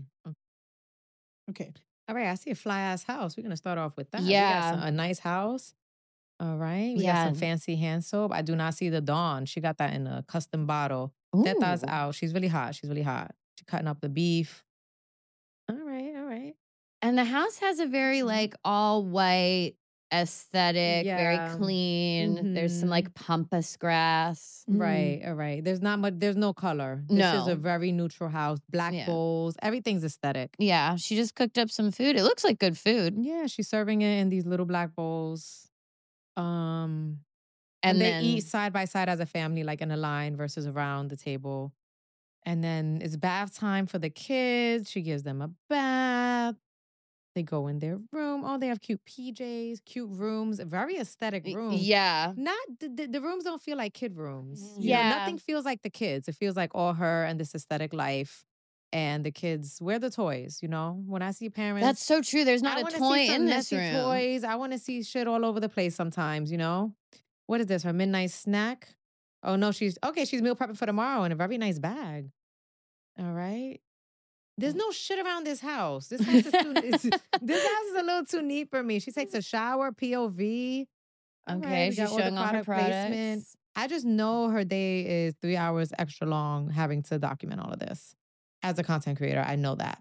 B: Okay.
E: All right. I see a fly-ass house. We're going to start off with that.
A: Yeah.
E: We got a nice house. All right. We got some fancy hand soap. I do not see the Dawn. She got that in a custom bottle. Teta's out. She's really hot. She's cutting up the beef. All right.
A: And the house has a very like all white aesthetic, very clean. Mm-hmm. There's some like pampas grass.
E: Right, all right. There's no color. This is a very neutral house. Black bowls. Everything's aesthetic.
A: Yeah, she just cooked up some food. It looks like good food.
E: Yeah, she's serving it in these little black bowls. And they eat side by side as a family, like in a line versus around the table. And then it's bath time for the kids. She gives them a bath. They go in their room. Oh, they have cute PJs, cute rooms, very aesthetic rooms.
A: Yeah.
E: Not the rooms don't feel like kid rooms. You know, nothing feels like the kids. It feels like all her and this aesthetic life. And the kids, where the toys, you know? When I see parents.
A: That's so true. There's not a toy in this room.
E: Toys. I want to see shit all over the place sometimes, you know? What is this? Her midnight snack? Oh, no, she's meal prepping for tomorrow in a very nice bag. All right. There's no shit around this house. This house is this house is a little too neat for me. She takes a shower, POV.
A: Okay, she's showing off her products.
E: I just know her day is 3 hours extra long having to document all of this. As a content creator, I know that.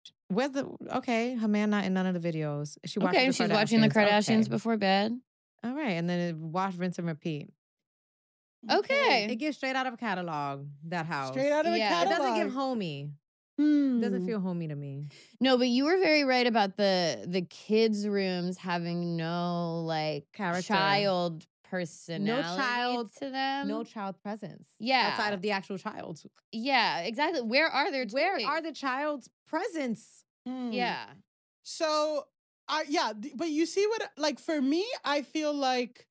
E: Her man not in none of the videos. She's
A: watching the Kardashians before bed.
E: All right, and then watch, rinse, and repeat.
A: Okay.
E: It gets straight out of a catalog, that house.
B: Straight out of a catalog.
E: It doesn't give homey. It doesn't feel homey to me.
A: No, but you were very right about the kids' rooms having no like
E: character,
A: child personality to them.
E: No child presence.
A: Yeah.
E: Outside of the actual child.
A: Yeah, exactly. Where are their toys?
E: Where are the child's presence?
A: Yeah.
B: So, but you see what, like for me, I feel like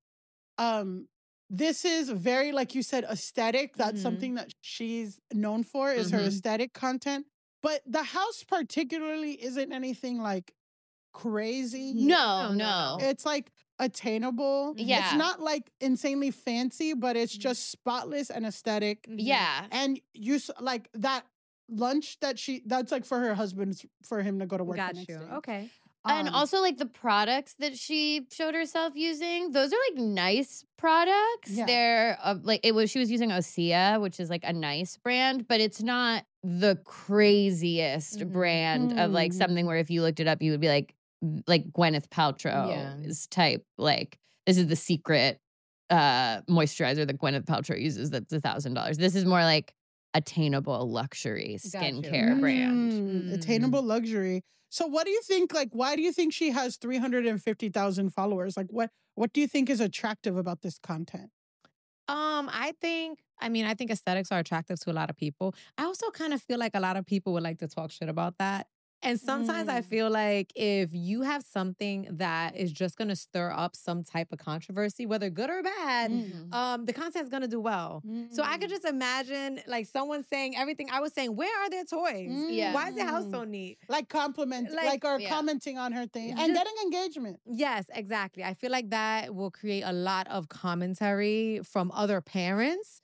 B: this is very, like you said, aesthetic. That's something that she's known for is her aesthetic content. But the house particularly isn't anything like crazy.
A: No.
B: It's like attainable.
A: Yeah.
B: It's not like insanely fancy, but it's just spotless and aesthetic.
A: Yeah.
B: And you like that lunch that's like for her husband, for him to go to work.
E: Got you. Okay.
A: And also like the products that she showed herself using, those are like nice products.
B: Yeah.
A: They're she was using Osea, which is like a nice brand, but it's not the craziest brand of like something where if you looked it up, you would be like Gwyneth Paltrow is type. Like this is the secret moisturizer that Gwyneth Paltrow uses that's $1,000. This is more like attainable luxury skincare brand.
B: Attainable luxury. So what do you think, like, why do you think she has 350,000 followers? Like, what do you think is attractive about this content?
E: I think aesthetics are attractive to a lot of people. I also kind of feel like a lot of people would like to talk shit about that. And sometimes I feel like if you have something that is just going to stir up some type of controversy, whether good or bad, the content's going to do well. So I could just imagine like someone saying everything I was saying, where are their toys?
A: Yeah.
E: Why is the house so neat?
B: Like commenting on her thing and getting engagement.
E: Yes, exactly. I feel like that will create a lot of commentary from other parents.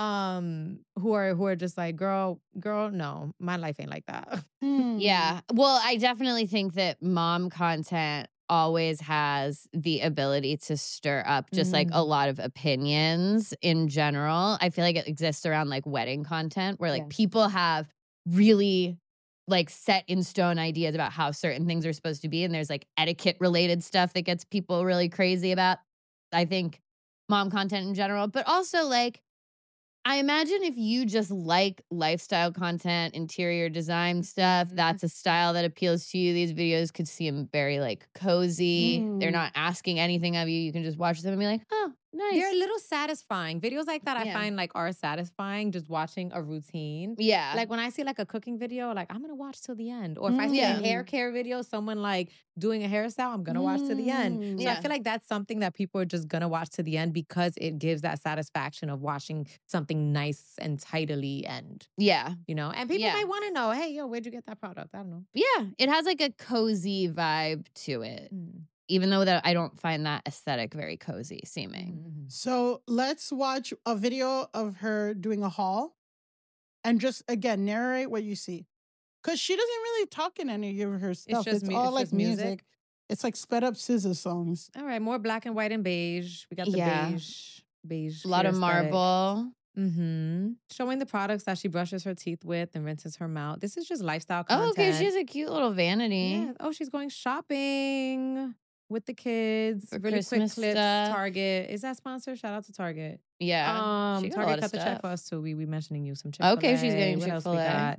E: Who are just like, girl, no, my life ain't like that.
A: Yeah. Well, I definitely think that mom content always has the ability to stir up just like a lot of opinions in general. I feel like it exists around like wedding content where like people have really like set in stone ideas about how certain things are supposed to be. And there's like etiquette related stuff that gets people really crazy about, I think, mom content in general, but also like, I imagine if you just like lifestyle content, interior design stuff, that's a style that appeals to you. These videos could seem very like cozy. They're not asking anything of you. You can just watch them and be like, oh, nice.
E: They're a little satisfying. Videos like that I find like are satisfying just watching a routine.
A: Yeah.
E: Like when I see like a cooking video, like I'm going to watch till the end. Or if I see a hair care video, someone like doing a hairstyle, I'm going to watch to the end. So I feel like that's something that people are just going to watch to the end because it gives that satisfaction of watching something nice and tidily and, you know, and people might want to know, hey, yo, where'd you get that product? I don't know.
A: Yeah. It has like a cozy vibe to it. Even though that I don't find that aesthetic very cozy seeming.
B: So let's watch a video of her doing a haul and just, again, narrate what you see. Because she doesn't really talk in any of her stuff. It's all like music. It's like sped up SZA songs.
E: All right, more black and white and beige. We got the beige.
A: A lot of marble.
E: Showing the products that she brushes her teeth with and rinses her mouth. This is just lifestyle content.
A: Oh, okay. She has a cute little vanity.
E: Yeah. Oh, she's going shopping with the kids.
A: For
E: really
A: Christmas
E: quick clips.
A: stuff.
E: Target. Is that sponsored? Shout out to Target.
A: Yeah. She got a lot
E: Target
A: of
E: cut the check
A: stuff.
E: for us too. We mentioning you some Chick-fil-A.
A: Okay, she's getting
E: What else we
A: Chick-fil-A.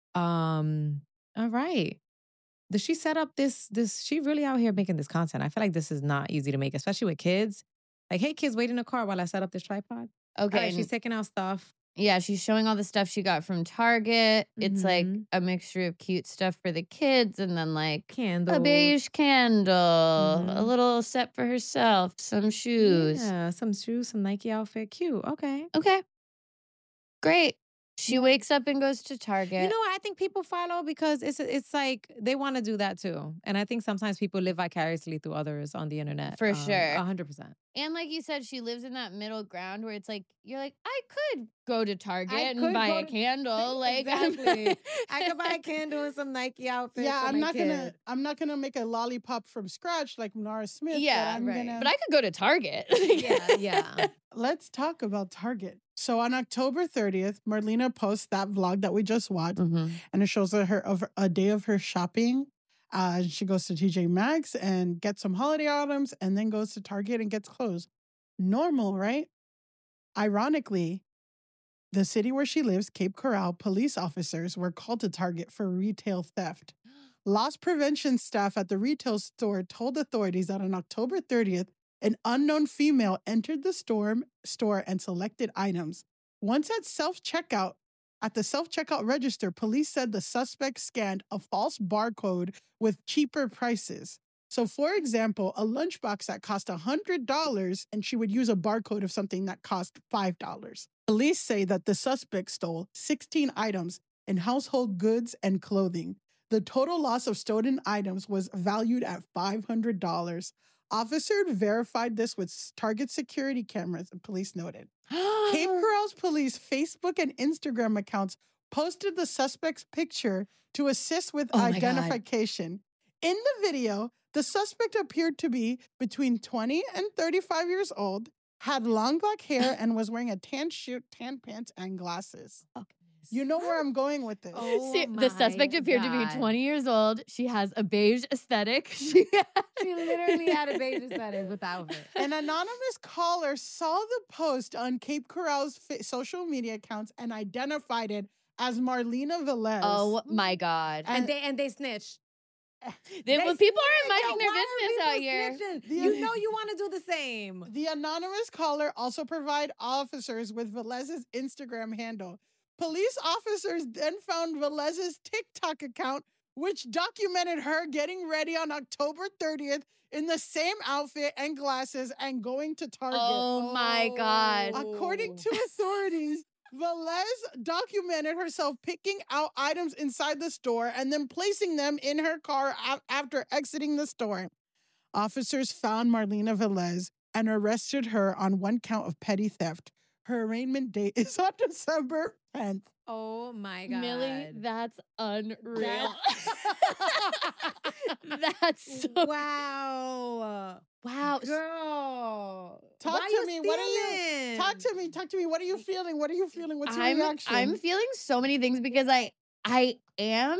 E: got? All right. Does she set up this? She really out here making this content. I feel like this is not easy to make, especially with kids. Like, hey, kids, wait in the car while I set up this tripod.
A: Okay.
E: All right, she's taking out stuff.
A: Yeah, she's showing all the stuff she got from Target. It's like a mixture of cute stuff for the kids and then like
E: Candles.
A: a beige candle, a little set for herself, some shoes.
E: Yeah, some shoes, some Nike outfit. Cute. Okay.
A: Okay. Great. She wakes up and goes to Target.
E: You know what? I think people follow because it's like they want to do that too. And I think sometimes people live vicariously through others on the internet.
A: For sure.
E: 100%.
A: And like you said, she lives in that middle ground where it's like, you're like, I could go to Target
E: I
A: and
E: could
A: buy
E: go
A: a
E: to-
A: candle. Like,
E: Exactly. I could buy a candle and some Nike outfit.
B: Yeah,
E: for
B: I'm
E: my
B: not
E: kid.
B: gonna make a lollipop from scratch like Nara Smith.
A: Yeah,
B: but
E: right.
A: but I could go to Target.
E: Yeah.
B: Let's talk about Target. So on October 30th, Marlena posts that vlog that we just watched, and it shows her of a day of her shopping. She goes to TJ Maxx and gets some holiday items, and then goes to Target and gets clothes. Normal, right? Ironically, the city where she lives, Cape Coral, police officers were called to Target for retail theft. Loss prevention staff at the retail store told authorities that on October 30th, an unknown female entered the store and selected items. Once at the self-checkout register, police said the suspect scanned a false barcode with cheaper prices. So, for example, a lunchbox that cost $100 and she would use a barcode of something that cost $5. Police say that the suspect stole 16 items in household goods and clothing. The total loss of stolen items was valued at $500. Officers verified this with Target security cameras, and police noted. Cape Coral's police Facebook and Instagram accounts posted the suspect's picture to assist with identification. In the video, the suspect appeared to be between 20 and 35 years old, had long black hair, and was wearing a tan shirt, tan pants, and glasses. You know where I'm going with this.
A: See, the suspect appeared to be 20 years old. She has a beige aesthetic. She
E: literally had a beige aesthetic with outfit.
B: An anonymous caller saw the post on Cape Coral's social media accounts and identified it as Marlena Velez.
A: Oh my God.
E: And they snitched.
A: People aren't minding their business out here.
E: You know you want to do the same.
B: The anonymous caller also provided officers with Velez's Instagram handle. Police officers then found Velez's TikTok account, which documented her getting ready on October 30th in the same outfit and glasses and going to Target.
A: Oh my God.
B: According to authorities, Velez documented herself picking out items inside the store and then placing them in her car after exiting the store. Officers found Marlena Velez and arrested her on one count of petty theft. Her arraignment date is on December 10th.
E: Oh my God.
A: Millie, that's unreal. That's so...
E: Wow.
A: Wow.
E: Girl.
B: Talk to me. What are you... Talk to me. What are you feeling? What's your reaction?
A: I'm feeling so many things because I am...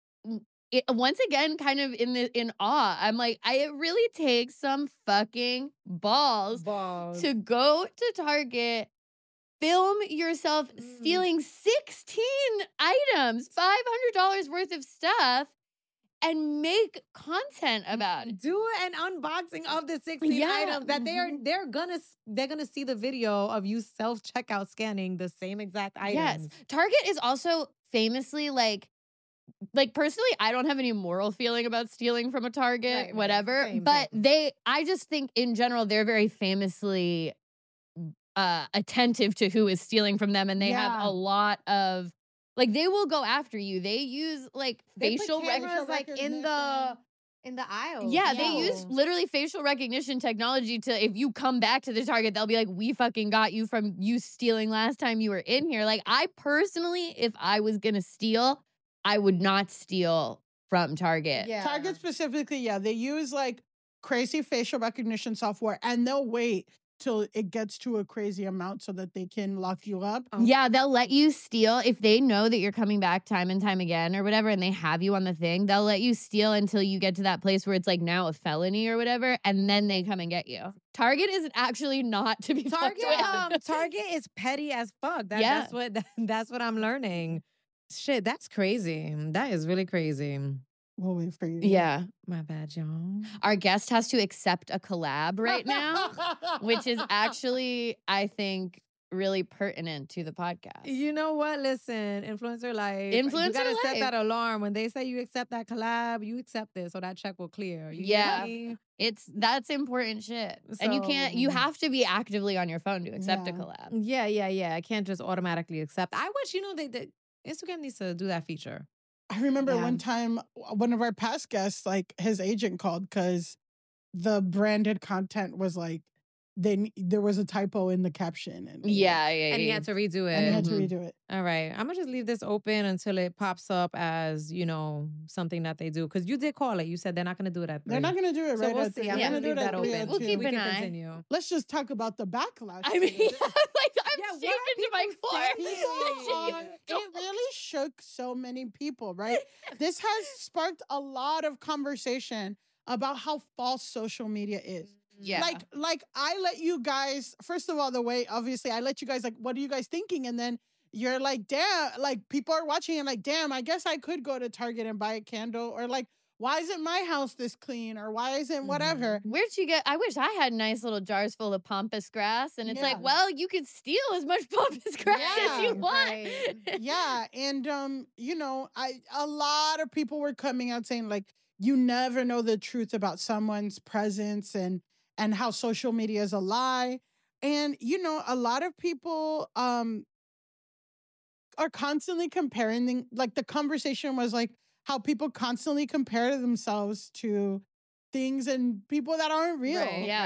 A: once again, kind of in awe. I'm like, it really takes some fucking balls to go to Target, film yourself stealing 16 items, $500 worth of stuff, and make content about it.
E: Do an unboxing of the 16 items that they're gonna see the video of you self-checkout scanning the same exact items.
A: Yes. Target is also famously like personally, I don't have any moral feeling about stealing from a Target, whatever.
E: Same.
A: I just think in general, they're very famously attentive to who is stealing from them. And they have a lot of, like, they will go after you. They use like facial
E: cameras like in the aisle.
A: Yeah, they use literally facial recognition technology to, if you come back to the Target, they'll be like, we fucking got you from you stealing last time you were in here. Like, I personally, if I was gonna steal, I would not steal from Target.
B: Yeah. Target specifically, they use like crazy facial recognition software, and they'll wait till it gets to a crazy amount so that they can lock you up.
A: Yeah, they'll let you steal if they know that you're coming back time and time again or whatever, and they have you on the thing. They'll let you steal until you get to that place where it's like now a felony or whatever, and then they come and get you. Target is actually not to be fucked with.
E: Target is petty as fuck. That's what I'm learning. Shit, that's crazy. That is really crazy.
B: We'll wait for you.
A: Yeah.
E: My bad, y'all.
A: Our guest has to accept a collab right now, which is actually, I think, really pertinent to the podcast.
E: You know what? Listen, influencer life.
A: Influencer life.
E: You gotta set that alarm. When they say you accept that collab, you accept it so that check will clear.
A: That's important shit. So, and you have to be actively on your phone to accept a collab.
E: Yeah. I can't just automatically accept. I wish, that Instagram needs to do that feature.
B: I remember one time, one of our past guests, like his agent called because the branded content was like, there was a typo in the caption. And
E: he had to redo it. All right. I'm going to just leave this open until it pops up as, something that they do. Because you did call it. You said they're not going to do it at 3.
B: They're not going to do it right
E: we'll see. I'm going to leave that open.
A: We'll keep an eye.
E: Continue.
B: Let's just talk about the backlash.
A: I mean, I'm deep into my core.
B: It really shook so many people, right? This has sparked a lot of conversation about how false social media is.
A: Yeah.
B: Like I let you guys, first of all, obviously I let you guys like, what are you guys thinking? And then you're like, damn, like people are watching and like, damn, I guess I could go to Target and buy a candle, or like, why isn't my house this clean? Or why isn't whatever?
A: Where'd you get, I wish I had nice little jars full of pampas grass. And it's like, well, you could steal as much pampas grass as you want.
B: Right. Yeah. And, a lot of people were coming out saying like, you never know the truth about someone's presence and how social media is a lie. And, a lot of people are constantly comparing the conversation was like how people constantly compare themselves to things and people that aren't real.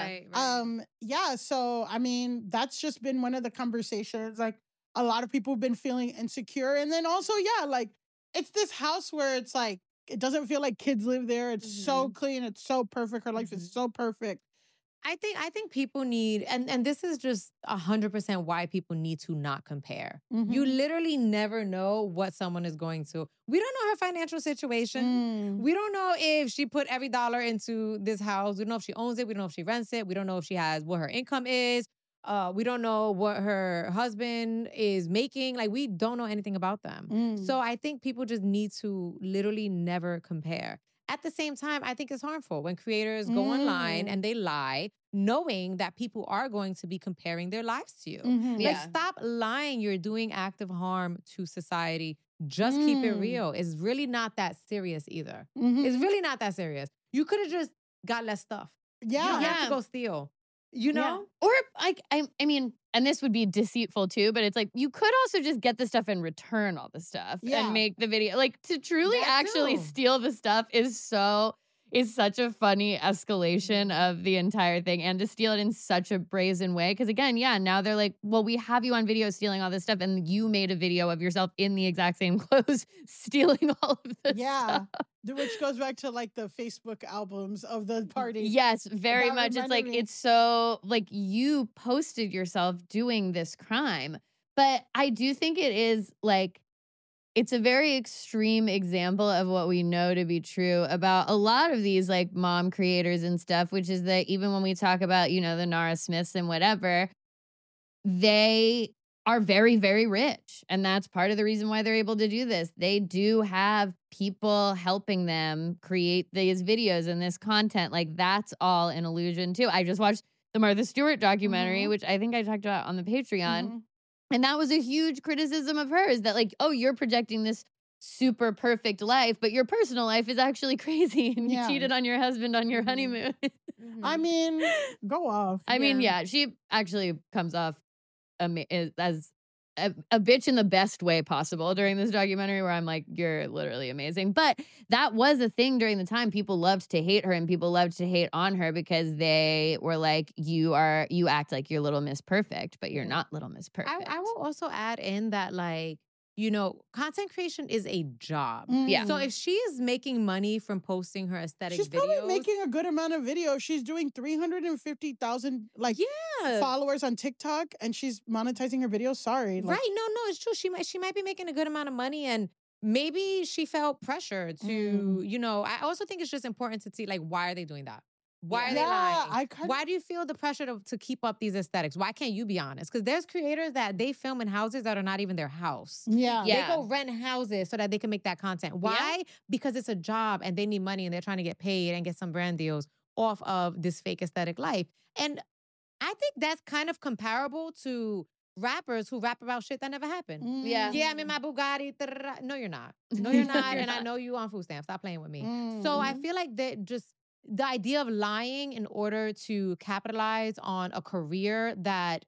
E: Right.
B: So, I mean, that's just been one of the conversations. Like a lot of people have been feeling insecure. And then also, like it's this house where it's like, it doesn't feel like kids live there. It's so clean. It's so perfect. Her life is so perfect.
E: I think people need, and this is just 100% why people need to not compare. You literally never know what someone is going to. We don't know her financial situation. We don't know if she put every dollar into this house. We don't know if she owns it. We don't know if she rents it. We don't know if she has what her income is. We don't know what her husband is making. Like, we don't know anything about them. So I think people just need to literally never compare. At the same time, I think it's harmful when creators go online and they lie, knowing that people are going to be comparing their lives to you. Like, stop lying. You're doing active harm to society. Just keep it real. It's really not that serious either. It's really not that serious. You could have just got less stuff. You don't have to go steal.
A: Or like, I mean, and this would be deceitful too, but it's like, you could also just get the stuff and return all the stuff and make the video. Like, to truly actually steal the stuff is such a funny escalation of the entire thing, and to steal it in such a brazen way. Because again, now they're like, well, we have you on video stealing all this stuff, and you made a video of yourself in the exact same clothes stealing all of this stuff.
B: Which goes back to like the Facebook albums of the party.
A: Yes, very much. It's like, it's so like you posted yourself doing this crime. But I do think it is like, it's a very extreme example of what we know to be true about a lot of these like mom creators and stuff, which is that even when we talk about, the Nara Smiths and whatever, they are very, very rich. And that's part of the reason why they're able to do this. They do have people helping them create these videos and this content. Like, that's all an illusion too. I just watched the Martha Stewart documentary, which I think I talked about on the Patreon. And that was a huge criticism of hers, that like, oh, you're projecting this super perfect life, but your personal life is actually crazy, and you cheated on your husband on your honeymoon.
B: I mean, go off.
A: I mean, yeah, she actually comes off as a bitch in the best way possible during this documentary, where I'm like, you're literally amazing. But that was a thing during the time. People loved to hate her, and people loved to hate on her because they were like, you act like you're Little Miss Perfect, but you're not Little Miss Perfect.
E: I will also add in that, like, you know, content creation is a job.
A: Yeah.
E: So if she is making money from posting her aesthetic
B: she's
E: videos,
B: probably making a good amount of videos. She's doing 350,000 followers on TikTok, and she's monetizing her videos. Sorry,
E: right? No, it's true. She might be making a good amount of money, and maybe she felt pressure to, you know. I also think it's just important to see, like, why are they doing that? Why are they lying? Why do you feel the pressure to keep up these aesthetics? Why can't you be honest? Because there's creators that they film in houses that are not even their house.
B: Yeah.
E: They go rent houses so that they can make that content. Why? Yeah. Because it's a job and they need money and they're trying to get paid and get some brand deals off of this fake aesthetic life. And I think that's kind of comparable to rappers who rap about shit that never happened.
A: Yeah.
E: Yeah, I'm in my Bugatti. No, you're not. No, you're not. And I know you on food stamps. Stop playing with me. So I feel like that just the idea of lying in order to capitalize on a career that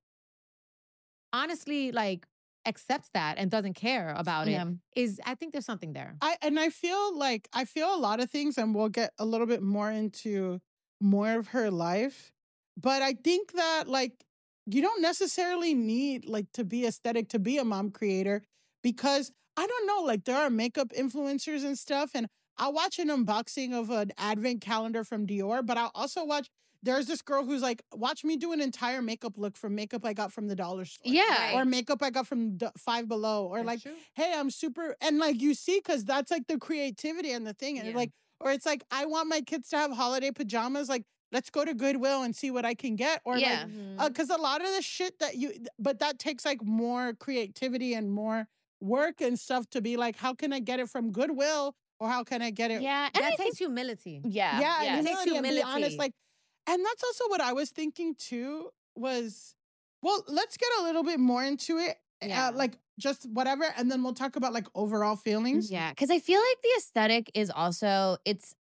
E: honestly, like, accepts that and doesn't care about it is, I think there's something there.
B: I feel a lot of things, and we'll get a little bit more into more of her life. But I think that, like, you don't necessarily need, like, to be aesthetic to be a mom creator, because I don't know, like, there are makeup influencers and stuff, and I'll watch an unboxing of an advent calendar from Dior, but I'll also watch, there's this girl who's like, watch me do an entire makeup look from makeup I got from the dollar store.
A: Yeah.
B: Or makeup I got from Five Below. Or that's like, true. Hey, I'm super, and like, you see, because that's like the creativity and the thing. And like, or it's like, I want my kids to have holiday pajamas. Like, let's go to Goodwill and see what I can get. Or like, because a lot of the shit that but that takes like more creativity and more work and stuff to be like, how can I get it from Goodwill? Or how can I get it?
E: Yeah, and that takes humility.
A: Yeah.
B: Yeah, it takes humility. And be honest, like, and that's also what I was thinking too was, well, let's get a little bit more into it. Like, just whatever, and then we'll talk about like overall feelings.
A: Yeah, because I feel like the aesthetic is also,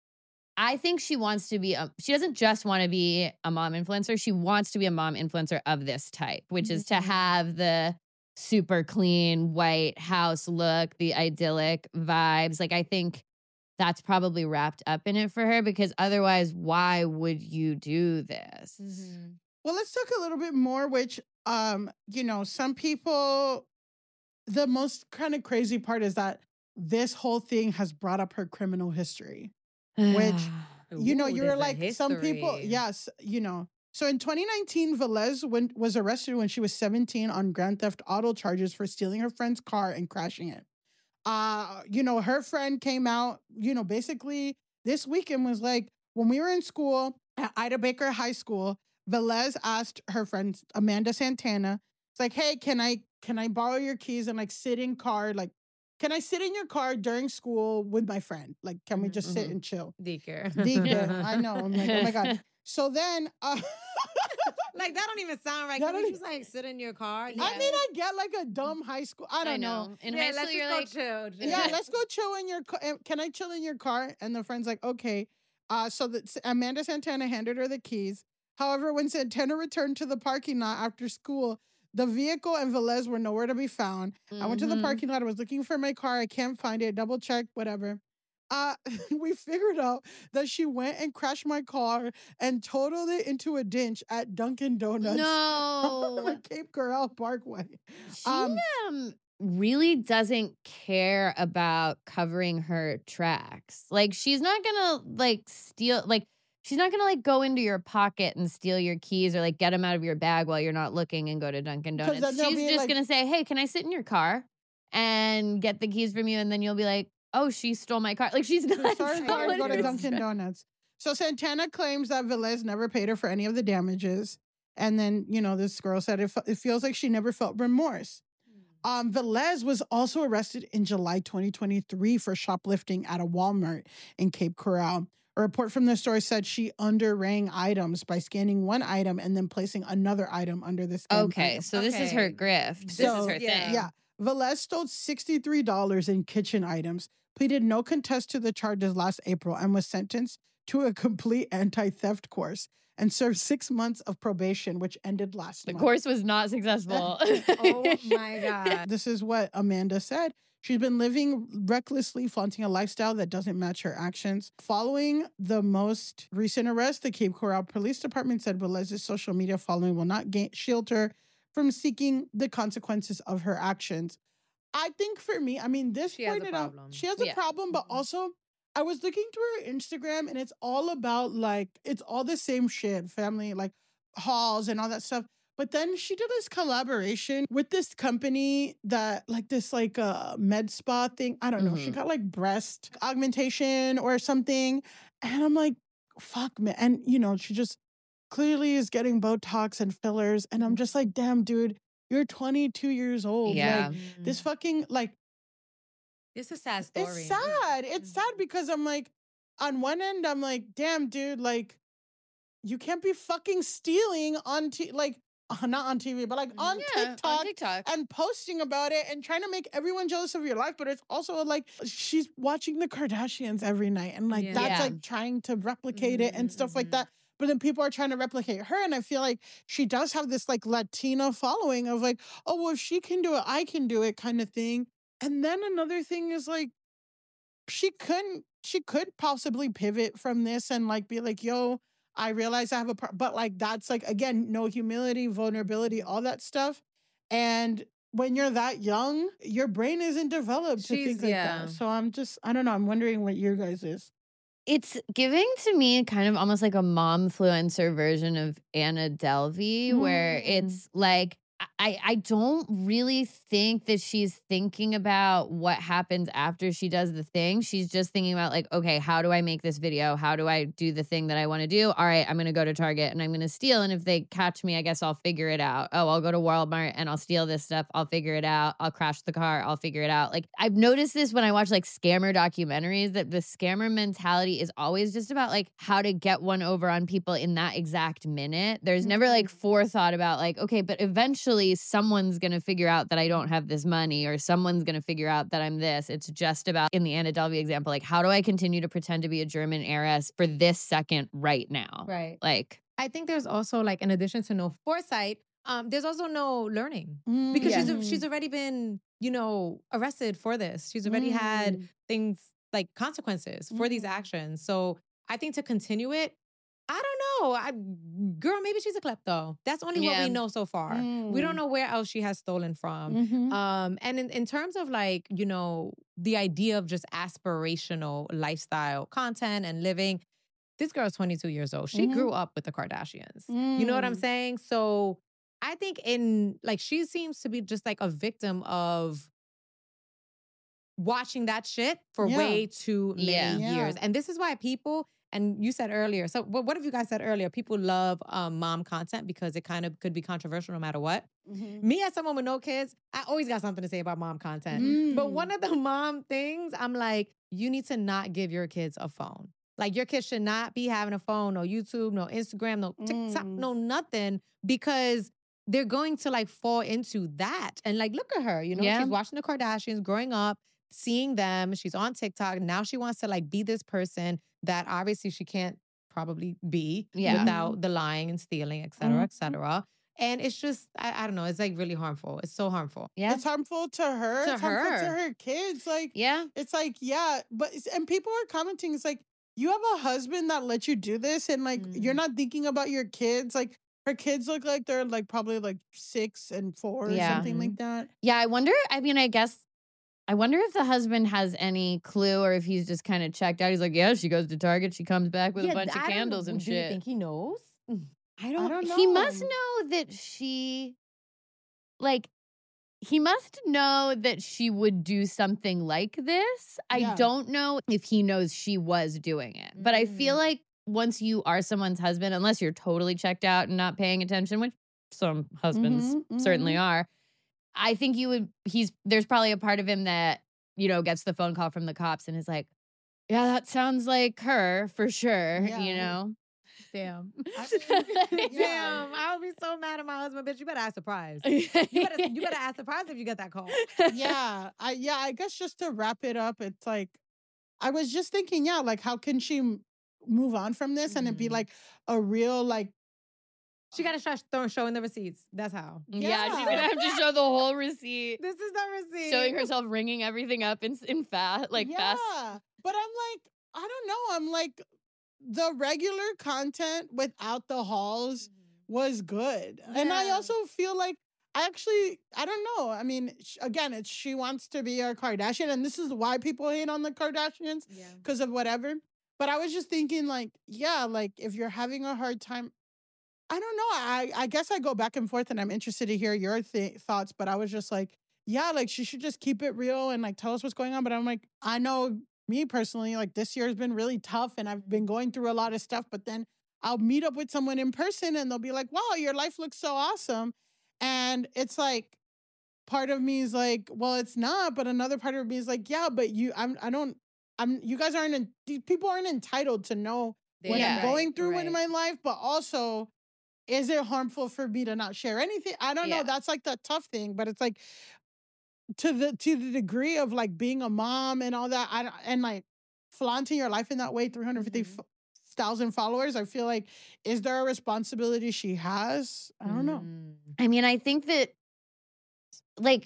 A: I think she wants to be, she doesn't just want to be a mom influencer. She wants to be a mom influencer of this type, which is to have the super clean white house look, the idyllic vibes. Like, I think that's probably wrapped up in it for her, because otherwise, why would you do this?
B: Well, let's talk a little bit more, which, you know, some people, the most kind of crazy part is that this whole thing has brought up her criminal history, which, you know, you're like, some people, yes, you know. So in 2019, Velez was arrested when she was 17 on grand theft auto charges for stealing her friend's car and crashing it. You know, her friend came out, you know, basically this weekend was like, when we were in school at Ida Baker High School, Velez asked her friend, Amanda Santana, it's like, hey, can I borrow your keys and like sit in car? Like, can I sit in your car during school with my friend? Like, can we just sit and chill?
E: Deeker.
B: I know. I'm like, oh my God. So then,
E: like, that don't even sound right. Can we just like sit in your car?
B: Yeah. I mean, I get like a dumb high school. I don't know.
A: In high school, you're like,
E: chill.
B: Yeah, let's go chill in your car. Can I chill in your car? And the friend's like, okay. So Amanda Santana handed her the keys. However, when Santana returned to the parking lot after school, the vehicle and Velez were nowhere to be found. I went to the parking lot. I was looking for my car. I can't find it. Double check, whatever. We figured out that she went and crashed my car and totaled it into a ditch at Dunkin' Donuts.
A: No.
B: On Cape Coral Parkway.
A: She really doesn't care about covering her tracks. Like, she's not gonna like steal, like, she's not gonna like go into your pocket and steal your keys or like get them out of your bag while you're not looking and go to Dunkin' Donuts. She's just like, gonna say, hey, can I sit in your car and get the keys from you? And then you'll be like, oh, she stole my car. Like, she's not.
B: Sorry, go to Dunkin' Donuts. So Santana claims that Velez never paid her for any of the damages. And then, this girl said it feels like she never felt remorse. Velez was also arrested in July 2023 for shoplifting at a Walmart in Cape Coral. A report from the store said she underrang items by scanning one item and then placing another item under the scan.
A: Okay, so this is her grift. This is her thing.
B: Yeah. Velez stole $63 in kitchen items, pleaded no contest to the charges last April, and was sentenced to a complete anti-theft course and served 6 months of probation, which ended last month.
A: The course was not successful.
E: Oh my God.
B: This is what Amanda said. She's been living recklessly, flaunting a lifestyle that doesn't match her actions. Following the most recent arrest, the Cape Coral Police Department said Velez's social media following will not shield her from seeking the consequences of her actions. I think for me, she has a problem, but also I was looking through her Instagram and it's all about it's all the same shit, family, hauls and all that stuff. But then she did this collaboration with this company that med spa thing. I don't know. She got breast augmentation or something. And I'm like, fuck, man. And, she just clearly is getting Botox and fillers. And I'm just like, damn, dude, you're 22 years old.
A: Yeah.
B: This fucking
E: it's a sad story.
B: It's sad. It's sad because I'm on one end, I'm like, damn, dude, you can't be fucking stealing on not on TV, but on TikTok and posting about it and trying to make everyone jealous of your life. But it's also she's watching the Kardashians every night and that's trying to replicate it and stuff like that. But then people are trying to replicate her. And I feel like she does have this Latina following of oh, well, if she can do it, I can do it kind of thing. And then another thing is she could possibly pivot from this and be yo, I realize I have but that's again, no humility, vulnerability, all that stuff. And when you're that young, your brain isn't developed to think that. So I don't know. I'm wondering what your guys is.
A: It's giving to me kind of almost like a momfluencer version of Anna Delvey, where it's I don't really think that she's thinking about what happens after she does the thing. She's just thinking about okay, how do I make this video? How do I do the thing that I want to do? All right, I'm going to go to Target and I'm going to steal. And if they catch me, I guess I'll figure it out. Oh, I'll go to Walmart and I'll steal this stuff. I'll figure it out. I'll crash the car. I'll figure it out. I've noticed this when I watch scammer documentaries, that the scammer mentality is always just about how to get one over on people in that exact minute. There's never forethought about okay, but eventually someone's going to figure out that I don't have this money, or someone's going to figure out that I'm this. It's just about, in the Anna Delvey example, how do I continue to pretend to be a German heiress for this second right now?
E: Right. I think there's also in addition to no foresight, there's also no learning because she's already been, arrested for this. She's already had things consequences for these actions. So I think to continue it, I don't know. Girl, maybe she's a klepto. That's only what we know so far. We don't know where else she has stolen from. And in terms of the idea of just aspirational lifestyle content and living, this girl's 22 years old. She grew up with the Kardashians. You know what I'm saying? So I think she seems to be just a victim of watching that shit for way too many years. And this is why people, and you said earlier, so what have you guys said earlier? People love mom content because it kind of could be controversial no matter what. Me as someone with no kids, I always got something to say about mom content. But one of the mom things, I'm you need to not give your kids a phone. Your kids should not be having a phone, no YouTube, no Instagram, no TikTok, no nothing, because they're going to fall into that. And look at her, she's watching the Kardashians growing up, seeing them. She's on TikTok. Now she wants to be this person that obviously she can't probably be without the lying and stealing, et cetera, et cetera. And it's just, I don't know, it's really harmful. It's so harmful.
B: Yeah. It's harmful to her. It's harmful to her kids. It's but, and people are commenting, it's you have a husband that let you do this and you're not thinking about your kids. Her kids look like they're probably 6 and 4 or something like that.
A: Yeah, I wonder, I wonder if the husband has any clue or if he's just kind of checked out. He's yeah, she goes to Target. She comes back with a bunch of candles and shit.
E: Do you think he knows?
A: I don't know. He must know that she, he must know that she would do something like this. I don't know if he knows she was doing it. But I feel once you are someone's husband, unless you're totally checked out and not paying attention, which some husbands certainly are, I think there's probably a part of him that, gets the phone call from the cops and is like, yeah, that sounds like her for sure,
E: Damn. Damn. I would be so mad at my husband, bitch. You better act surprised. You better act surprised if you get that call.
B: I guess just to wrap it up, it's like, I was just thinking, like, how can she move on from this and it be like a real, like,
E: she got to start showing the receipts. That's how.
A: Yeah, she's going to have to show the whole receipt.
E: This is the receipt.
A: Showing herself ringing everything up in fast, fast.
B: But I'm like, I don't know. I'm like, the regular content without the hauls was good. Yeah. And I also feel like I don't know. I mean, again, she wants to be a Kardashian, and this is why people hate on the Kardashians, because of whatever. But I was just thinking, like, if you're having a hard time, I don't know. I guess I go back and forth, and I'm interested to hear your thoughts. But I was just like, like, she should just keep it real and, like, tell us what's going on. But I'm like, I know me personally, like, this year has been really tough, and I've been going through a lot of stuff. But then I'll meet up with someone in person, and they'll be like, wow, your life looks so awesome. And it's like, part of me is like, well, it's not. But another part of me is like, yeah, but you guys people aren't entitled to know what I'm going through in my life. But also, is it harmful for me to not share anything? I don't know. That's like the tough thing. But it's like, to the degree of, like, being a mom and all that, and like flaunting your life in that way, 350,000 followers, I feel like, is there a responsibility she has? I don't know.
A: I mean, I think that, like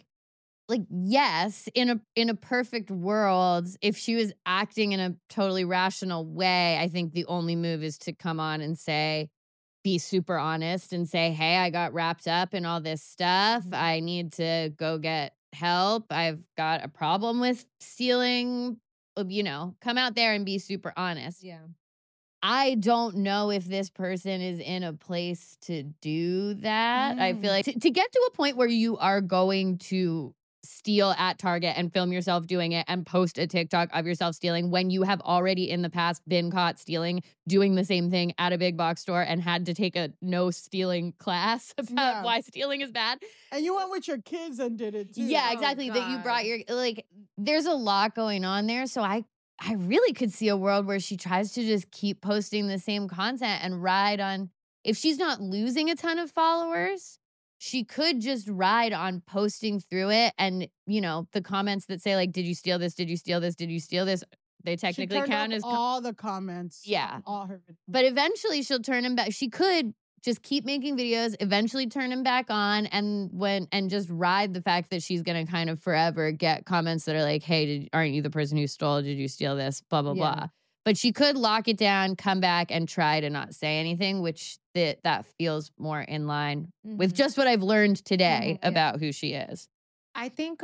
A: yes, in a perfect world, if she was acting in a totally rational way, I think the only move is to come on and be super honest and say, hey, I got wrapped up in all this stuff. I need to go get help. I've got a problem with stealing, come out there and be super honest.
E: Yeah.
A: I don't know if this person is in a place to do that. I feel like to get to a point where you are going to steal at Target and film yourself doing it and post a TikTok of yourself stealing when you have already in the past been caught stealing, doing the same thing at a big box store and had to take a no stealing class about why stealing is bad.
B: And you went with your kids and did it too.
A: Yeah, exactly. That you brought there's a lot going on there. So I really could see a world where she tries to just keep posting the same content and ride on, if she's not losing a ton of followers, she could just ride on posting through it. And, the comments that say, like, did you steal this? Did you steal this? Did you steal this? They technically count as
B: all the comments.
A: Yeah.
B: All her.
A: But eventually she'll turn them back. She could just keep making videos, eventually turn them back on, and just ride the fact that she's going to kind of forever get comments that are like, hey, aren't you the person who stole? Did you steal this? Blah, blah, blah. But she could lock it down, come back, and try to not say anything, which that feels more in line with just what I've learned today about who she is.
E: I think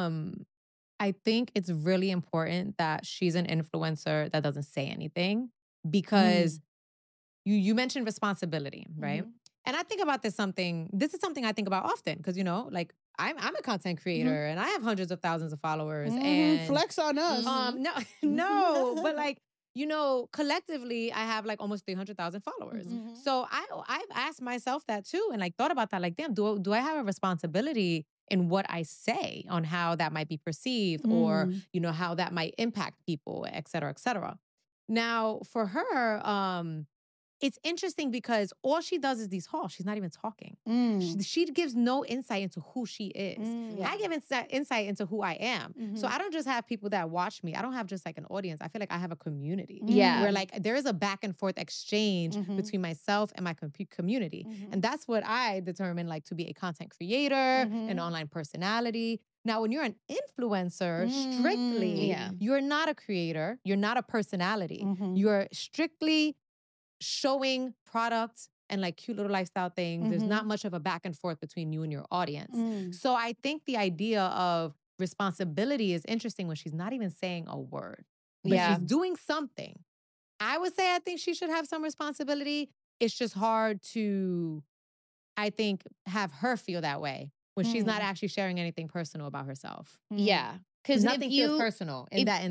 E: it's really important that she's an influencer that doesn't say anything, because you mentioned responsibility, right? And I think about this is something I think about often, because, like, I'm a content creator and I have hundreds of thousands of followers. And
B: flex on us.
E: No, but, like, collectively, I have, like, almost 300,000 followers. So I've asked myself that too, and, like, thought about that. Like, damn, do I have a responsibility in what I say on how that might be perceived, or how that might impact people, et cetera, et cetera. Now, for her, it's interesting because all she does is these hauls. She's not even talking. She gives no insight into who she is. I give insight into who I am. So I don't just have people that watch me. I don't have just, like, an audience. I feel like I have a community. Where, like, there is a back and forth exchange between myself and my community. And that's what I determine, like, to be a content creator, an online personality. Now, when you're an influencer, strictly, you're not a creator. You're not a personality. You're strictly showing products and, like, cute little lifestyle things. There's not much of a back and forth between you and your audience. So I think the idea of responsibility is interesting when she's not even saying a word, but she's doing something. I would say I think she should have some responsibility. It's just hard to, I think, have her feel that way when she's not actually sharing anything personal about herself.
A: Yeah. Because
E: nothing feels personal in that.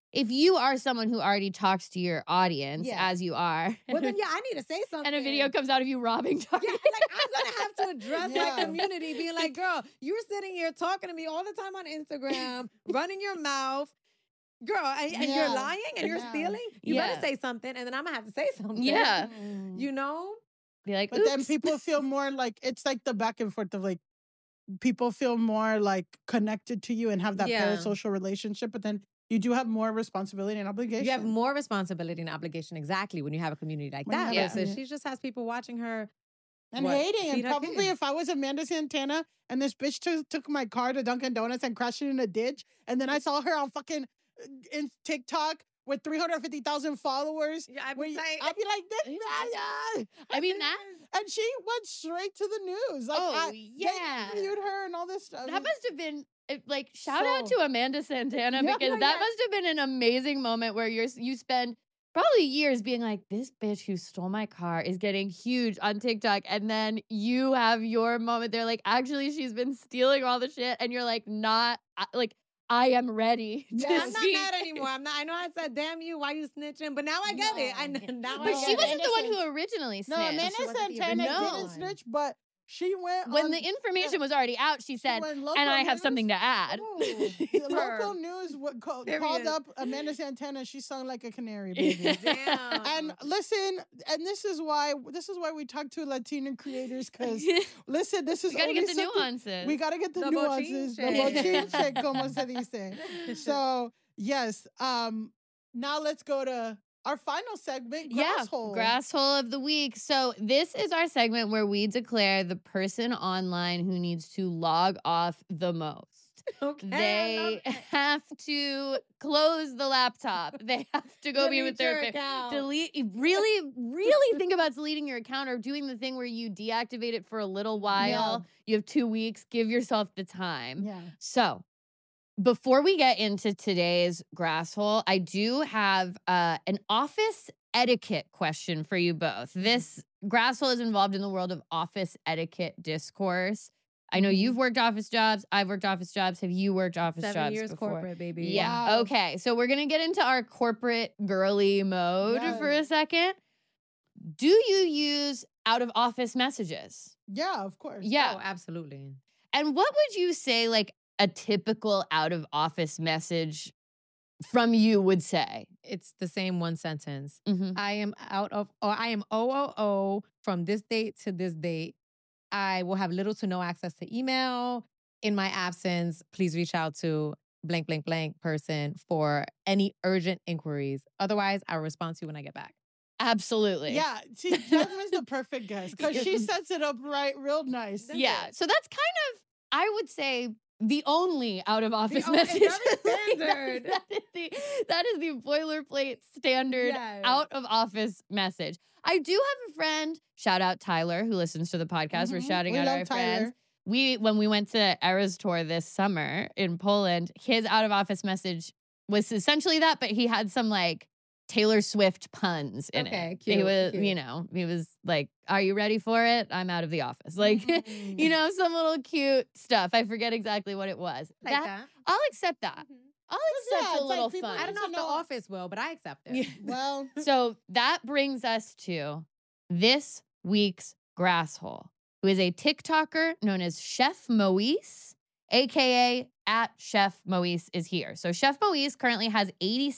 A: if you are someone who already talks to your audience, as you are.
E: Well, then, I need to say something.
A: And a video comes out of you robbing Target.
E: Yeah, like, I'm going to have to address my community, being like, girl, you're sitting here talking to me all the time on Instagram, running your mouth. Girl, and you're lying and you're stealing? You better say something, and then I'm going to have to say something.
A: Yeah.
E: You know?
A: Be like,
B: but then people feel more like, it's like the back and forth of like, people feel more like connected to you and have that parasocial relationship, but then you do have more responsibility and obligation.
E: You have more responsibility and obligation, exactly, when you have a community like that. Versus she just has people watching her.
B: And hating. And probably if I was Amanda Santana and this bitch took my car to Dunkin' Donuts and crashed it in a ditch, and then I saw her on fucking in TikTok with 350,000 followers.
E: Yeah, I'd be like,
B: this man.
A: I mean, that.
B: And she went straight to the news. Like, they interviewed her and all this stuff.
A: That must have been, like, shout out to Amanda Santana, because that must have been an amazing moment where you spend probably years being like, this bitch who stole my car is getting huge on TikTok. And then you have your moment there, like, actually, she's been stealing all the shit. And you're like, I am ready.
E: I'm not mad anymore. I know I said, damn you, why you snitching? But now I get it.
A: But she wasn't the one who originally snitched.
B: No, Amanda Santana didn't snitch, but she went
A: when the information was already out. She said, "And I have something to add."
B: The local news called up Amanda Santana. She sung like a canary, baby.
E: Damn.
B: And listen, and this is why we talk to Latino creators, because listen, this is
A: we gotta get the nuances.
B: We gotta get the nuances. The bochinche, como se dice. So yes, now let's go to our final segment, Grass Hole.
A: Grass Hole of the Week. So this is our segment where we declare the person online who needs to log off the most.
E: Okay.
A: They have to close the laptop. They have to go be with their delete. Really think about deleting your account or doing the thing where you deactivate it for a little while. You have 2 weeks. Give yourself the time.
B: Yeah.
A: So before we get into today's Grass Hole, I do have an office etiquette question for you both. This Grass Hole is involved in the world of office etiquette discourse. I know you've worked office jobs. I've worked office jobs. Have you worked office jobs
E: 7 years
A: before?
E: corporate, baby.
A: Yeah.
B: Wow.
A: Okay. So we're going to get into our corporate girly mode for a second. Do you use out of office messages?
B: Yeah, of course.
A: Yeah.
E: Oh, absolutely.
A: And what would you say, like, a typical out of office message from you would say?
E: It's the same one sentence.
A: Mm-hmm.
E: I am I am OOO from this date to this date. I will have little to no access to email. In my absence, please reach out to blank, blank, blank person for any urgent inquiries. Otherwise, I'll respond to you when I get back.
A: Absolutely.
B: Yeah. See, Jasmine's the perfect guest because she sets it up real nice.
A: Yeah. So that's kind of, I would say, the only out of office message.
E: Standard.
A: that is the boilerplate standard out of office message. I do have a friend, shout out Tyler, who listens to the podcast. We're shouting out our friends. When we went to Eras Tour this summer in Poland, his out of office message was essentially that, but he had some like Taylor Swift puns in it.
E: Cute,
A: he was,
E: cute.
A: he was like, "Are you ready for it? I'm out of the office." Like, some little cute stuff. I forget exactly what it was.
E: That.
A: I'll accept that. I'll accept a little
B: like
A: fun.
E: I don't know if the office will, but I accept it.
A: Yeah.
B: Well,
A: So that brings us to this week's Grass Hole, who is a TikToker known as Chef Moise, aka @ChefMoise is here. So Chef Moise currently has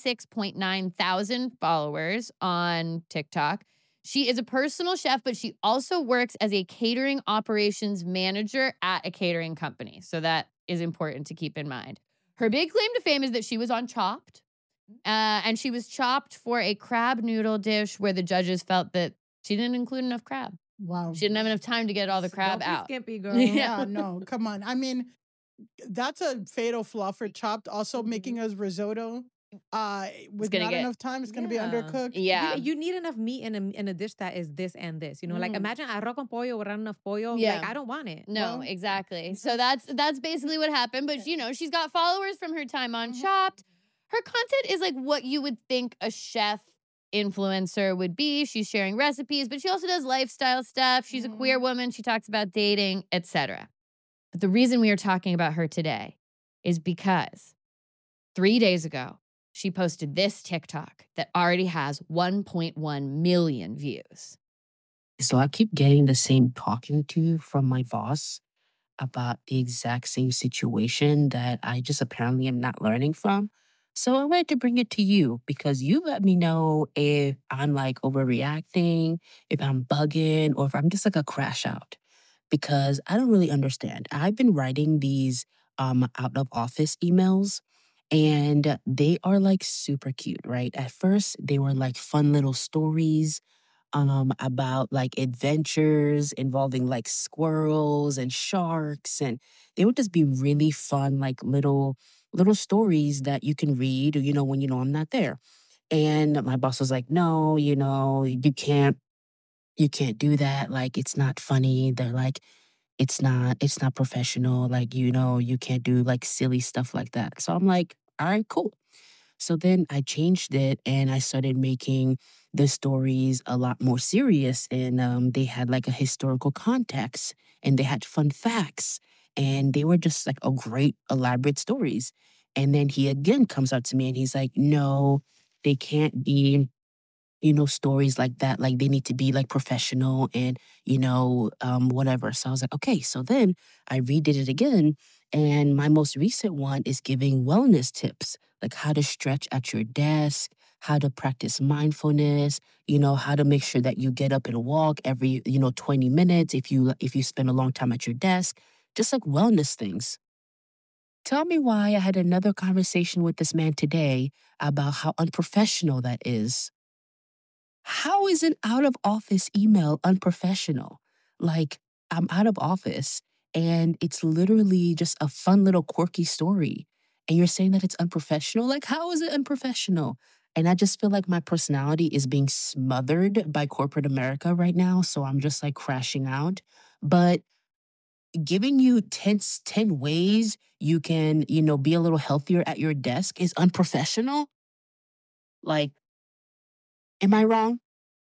A: 86.9 thousand followers on TikTok. She is a personal chef, but she also works as a catering operations manager at a catering company. So that is important to keep in mind. Her big claim to fame is that she was on Chopped, and she was chopped for a crab noodle dish where the judges felt that she didn't include enough crab.
B: wow.
A: She didn't have enough time to get all the crab
E: Don't be
A: out.
E: skimpy, girl.
B: Yeah, no, come on. I mean, that's a fatal flaw for Chopped. Also, making us risotto with not enough time, it's going to be undercooked.
A: Yeah.
E: You need enough meat in a dish that is this and this. Like imagine arroz con pollo without enough pollo.
A: Yeah.
E: Like I don't want it.
A: No, exactly. So that's basically what happened. But she's got followers from her time on Chopped. Her content is like what you would think a chef influencer would be. She's sharing recipes, but she also does lifestyle stuff. She's a queer woman. She talks about dating, etc. But the reason we are talking about her today is because 3 days ago, she posted this TikTok that already has 1.1 million views.
F: So I keep getting the same talking to from my boss about the exact same situation that I just apparently am not learning from. So I wanted to bring it to you because you let me know if I'm like overreacting, if I'm bugging, or if I'm just like a crash out. Because I don't really understand. I've been writing these out of office emails and they are like super cute, right? At first, they were like fun little stories about like adventures involving like squirrels and sharks, and they would just be really fun, like little stories that you can read, when I'm not there. And my boss was like, "No, you can't do that. Like, it's not funny." They're like, it's not professional. Like, you can't do like silly stuff like that. So I'm like, all right, cool. So then I changed it and I started making the stories a lot more serious. And they had like a historical context and they had fun facts. And they were just like a great, elaborate stories. And then he again comes up to me and he's like, no, they can't be stories like that. Like they need to be like professional and, whatever. So I was like, okay. So then I redid it again. And my most recent one is giving wellness tips, like how to stretch at your desk, how to practice mindfulness, how to make sure that you get up and walk every, 20 minutes if you spend a long time at your desk, just like wellness things. Tell me why I had another conversation with this man today about how unprofessional that is. How is an out of office email unprofessional? Like, I'm out of office and it's literally just a fun little quirky story. And you're saying that it's unprofessional? Like, how is it unprofessional? And I just feel like my personality is being smothered by corporate America right now. So I'm just like crashing out. But giving you 10 ways you can, be a little healthier at your desk is unprofessional? Like, am I wrong?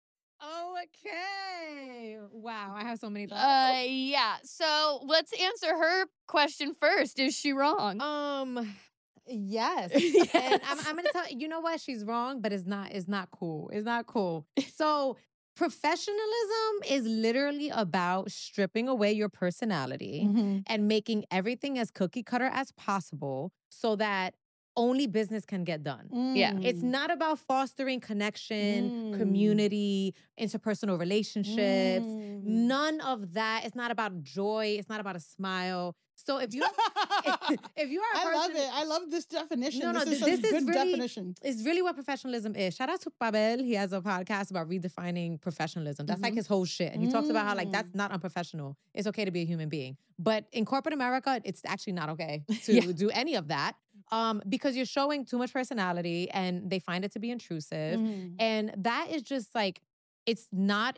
E: Okay. Wow, I have so many thoughts.
A: Yeah. So let's answer her question first. Is she wrong?
E: Yes.
A: Yes.
E: And I'm gonna tell you know what? She's wrong, but it's not cool. It's not cool. So professionalism is literally about stripping away your personality and making everything as cookie cutter as possible so that only business can get done.
A: Yeah.
E: It's not about fostering connection, community, interpersonal relationships. None of that. It's not about joy. It's not about a smile. So if you if you are a person,
B: I love it. I love this definition.
E: No,
B: this
E: this
B: is
E: is
B: good
E: really,
B: definition.
E: It's really what professionalism is. Shout out to Pavel. He has a podcast about redefining professionalism. That's like his whole shit. And he talks about how like that's not unprofessional. It's okay to be a human being. But in corporate America, it's actually not okay to do any of that. Because you're showing too much personality and they find it to be intrusive. And that is just like, it's not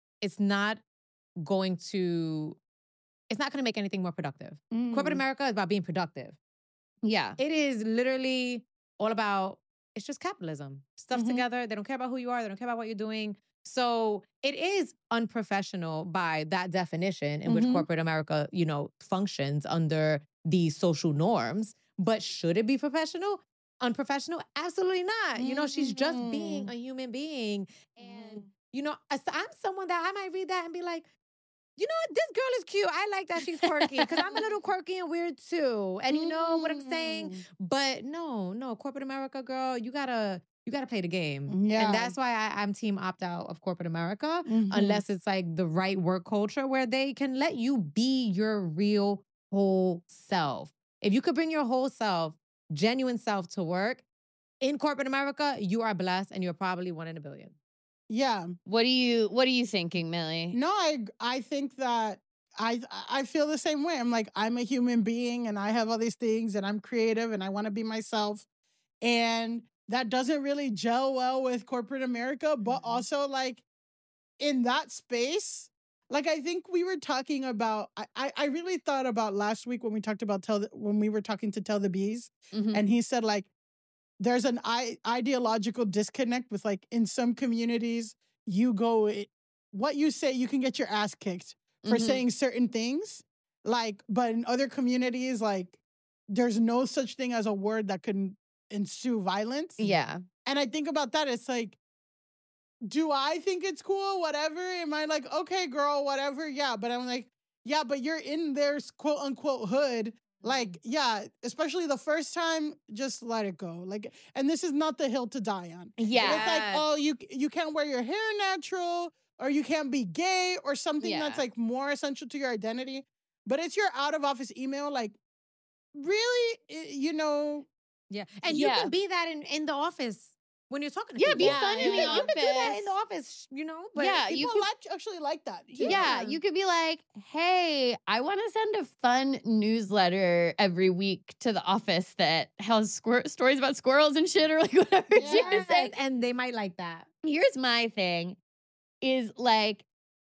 E: going to make anything more productive. Corporate America is about being productive.
A: Yeah.
E: It is literally all about, it's just capitalism. Stuff together. They don't care about who you are. They don't care about what you're doing. So it is unprofessional by that definition in which corporate America, functions under these social norms. But should it be professional? Unprofessional? Absolutely not. She's just being a human being. And, I'm someone that I might read that and be like, this girl is cute. I like that she's quirky because I'm a little quirky and weird too. And you know what I'm saying? But no, corporate America, girl, you gotta play the game.
B: Yeah.
E: And that's why I'm team opt out of corporate America, unless it's like the right work culture where they can let you be your real whole self. If you could bring your whole self, genuine self to work in corporate America, you are blessed and you're probably 1 in a billion.
B: Yeah.
A: What are you thinking, Millie?
B: No, I think that I feel the same way. I'm like, I'm a human being and I have all these things and I'm creative and I want to be myself. And that doesn't really gel well with corporate America, but also like in that space, like I think we were talking about, I really thought about last week when we talked about when we were talking to Tell the Bees, and he said like, there's an ideological disconnect with like in some communities, what you say, you can get your ass kicked for saying certain things. Like, but in other communities, like there's no such thing as a word that can ensue violence.
A: Yeah.
B: And I think about that. It's like, do I think it's cool? Whatever. Am I like, okay, girl, whatever? Yeah. But I'm like, yeah, but you're in their quote unquote hood. Like, yeah, especially the first time, just let it go. Like, and this is not the hill to die on.
A: Yeah.
B: It's like, oh, you can't wear your hair natural, or you can't be gay, or something that's like more essential to your identity. But it's your out of office email. Like, really, you know?
E: Yeah. And you can be that in the office. When you're talking to
A: yeah,
E: people.
A: be fun in the office.
E: You can do that in the office, you know? But
A: yeah,
B: people actually like that.
A: Yeah, you could be like, hey, I want to send a fun newsletter every week to the office that has stories about squirrels and shit or like whatever.
E: Yeah. And they might like that.
A: Here's my thing is like,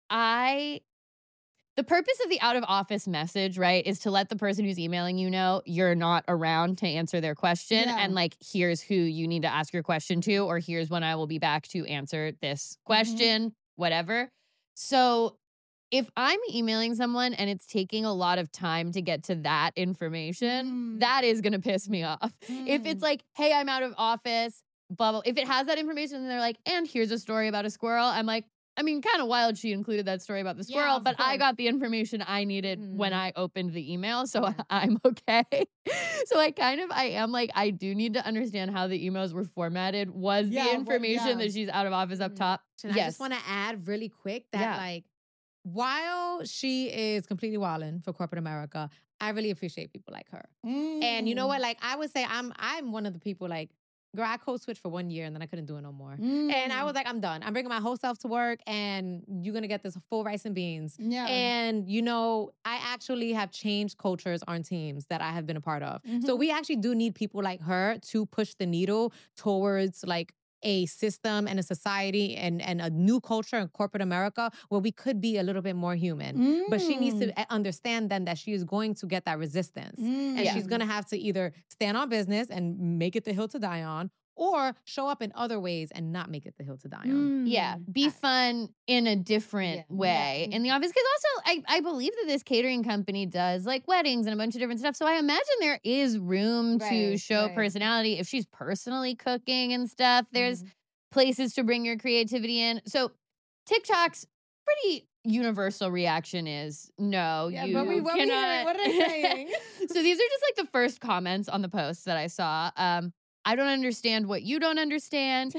A: the purpose of the out of office message, right, is to let the person who's emailing you know you're not around to answer their question. Yeah. And like, here's who you need to ask your question to, or here's when I will be back to answer this question, whatever. So if I'm emailing someone and it's taking a lot of time to get to that information, that is going to piss me off. If it's like, hey, I'm out of office, blah, blah. If it has that information and they're like, and here's a story about a squirrel, I'm like, I mean, kind of wild she included that story about the squirrel, but I got the information I needed when I opened the email, so I'm okay. So I am like, I do need to understand how the emails were formatted. Was the information that she's out of office up top?
E: And I just want to add really quick that like, while she is completely wildin' for corporate America, I really appreciate people like her. And you know what? Like, I would say I'm one of the people like, girl, I code switched for 1 year and then I couldn't do it no more. And I was like, I'm done. I'm bringing my whole self to work and you're going to get this full rice and beans. Yeah. And, you know, I actually have changed cultures on teams that I have been a part of. So we actually do need people like her to push the needle towards like a system and a society and a new culture in corporate America where we could be a little bit more human. But she needs to understand then that she is going to get that resistance. And she's going to have to either stand on business and make it the hill to die on, or show up in other ways and not make it the hill to die on.
A: Yeah, be fun in a different way in the office. Because also, I believe that this catering company does like weddings and a bunch of different stuff. So I imagine there is room to show personality. If she's personally cooking and stuff, there's places to bring your creativity in. So TikTok's pretty universal reaction is no, you cannot.
E: What are they saying?
A: So these are just like the first comments on the post that I saw. I don't understand what you don't understand.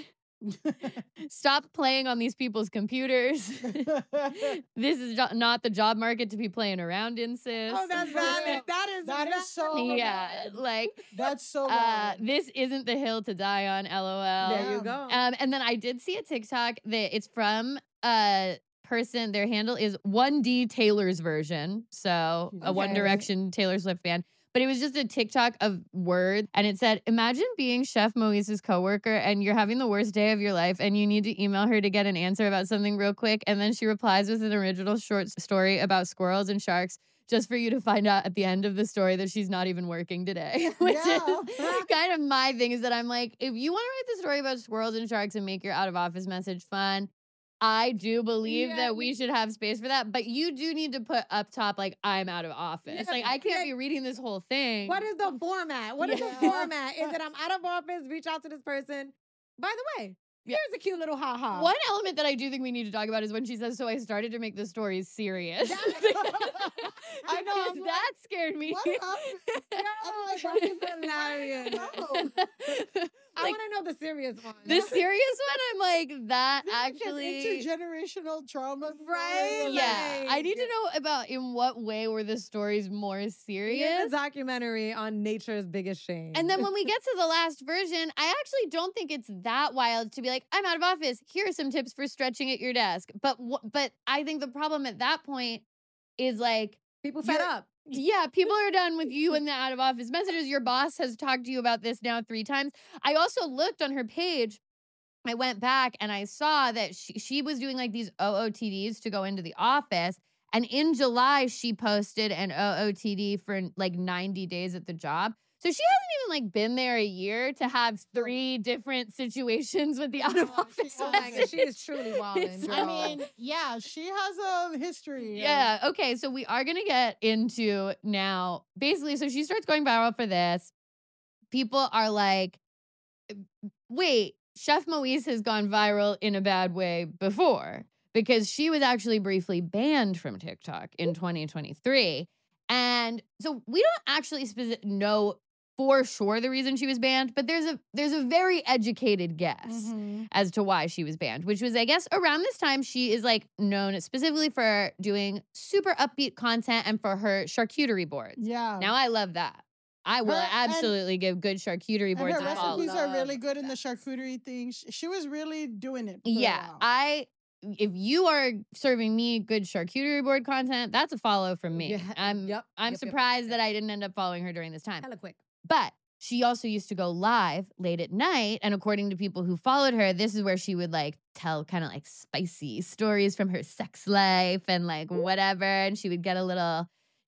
A: Stop playing on these people's computers. This is not the job market to be playing around in, sis.
E: Oh, that's valid. That is so
A: like
B: that's so valid.
A: This isn't the hill to die on, LOL.
E: There you go.
A: And then I did see a TikTok that it's from person, their handle is 1D Taylor's version. So a One Direction Taylor Swift fan. But it was just a TikTok of words. And it said, imagine being Chef Moise's coworker and you're having the worst day of your life and you need to email her to get an answer about something real quick. And then she replies with an original short story about squirrels and sharks just for you to find out at the end of the story that she's not even working today. Which is kind of my thing, is that I'm like, if you want to write the story about squirrels and sharks and make your out of office message fun, I do believe that we should have space for that, but you do need to put up top, like, I'm out of office. Like, I can't be reading this whole thing.
E: What is the format? What is the format? Is it I'm out of office, reach out to this person? By the way, here's a cute little ha-ha.
A: One element that I do think we need to talk about is when she says, so I started to make the stories serious.
B: I know.
A: That scared me.
E: What that is hilarious. I want to know the serious one.
A: The serious one, I'm like, that actually...
B: intergenerational trauma.
E: Right?
A: Yeah. I need to know about in what way were the stories more serious.
E: Here's a documentary on nature's biggest shame.
A: And then when we get to the last version, I actually don't think it's that wild to be like, I'm out of office. Here are some tips for stretching at your desk. But I think the problem at that point is like...
E: people fed up.
A: Yeah, people are done with you and the out of office messages. Your boss has talked to you about this now 3 times. I also looked on her page. I went back and I saw that she was doing like these OOTDs to go into the office. And in July, she posted an OOTD for like 90 days at the job. So she hasn't even like been there a year to have 3 different situations with the out of office.
E: She is truly wild.
B: I mean, yeah, she has a history.
A: Yeah. Okay. So we are gonna get into now. Basically, so she starts going viral for this. People are like, wait, Chef Moise has gone viral in a bad way before because she was actually briefly banned from TikTok in 2023. And so we don't actually know for sure the reason she was banned, but there's a very educated guess as to why she was banned, which was, I guess, around this time. She is like known specifically for doing super upbeat content and for her charcuterie boards.
B: Yeah.
A: Now I love that. I will absolutely give good charcuterie boards
B: and her
A: a follow.
B: recipes are really good in the charcuterie thing. She was really doing it.
A: Yeah, if you are serving me good charcuterie board content, that's a follow from me.
E: Yeah.
A: I'm surprised that I didn't end up following her during this time.
E: Hella quick.
A: But she also used to go live late at night. And according to people who followed her, this is where she would like tell kind of like spicy stories from her sex life and like whatever. And she would get a little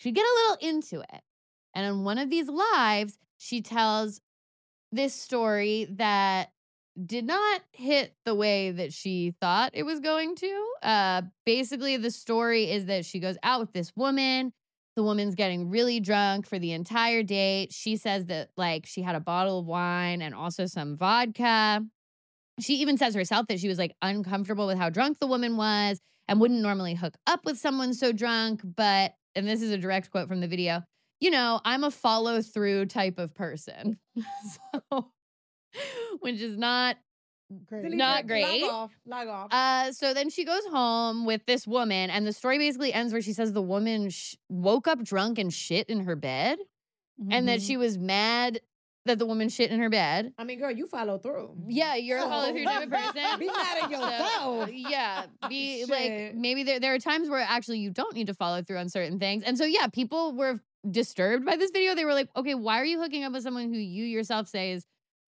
A: into it. And on one of these lives, she tells this story that did not hit the way that she thought it was going to. Basically, the story is that she goes out with this woman. The woman's getting really drunk for the entire date. She says that like she had a bottle of wine and also some vodka. She even says herself that she was like uncomfortable with how drunk the woman was and wouldn't normally hook up with someone so drunk. But, and this is a direct quote from the video, you know, I'm a follow through type of person. So, which is not great.
E: Log off.
A: So then she goes home with this woman, and the story basically ends where she says the woman woke up drunk and shit in her bed, and that she was mad that the woman shit in her bed.
E: I mean, girl, you follow through.
A: Yeah, you're a follow through type of person.
E: Be mad at yourself.
A: Yeah, be like, maybe there are times where actually you don't need to follow through on certain things. And so, yeah, people were disturbed by this video. They were like, okay, why are you hooking up with someone who you yourself say is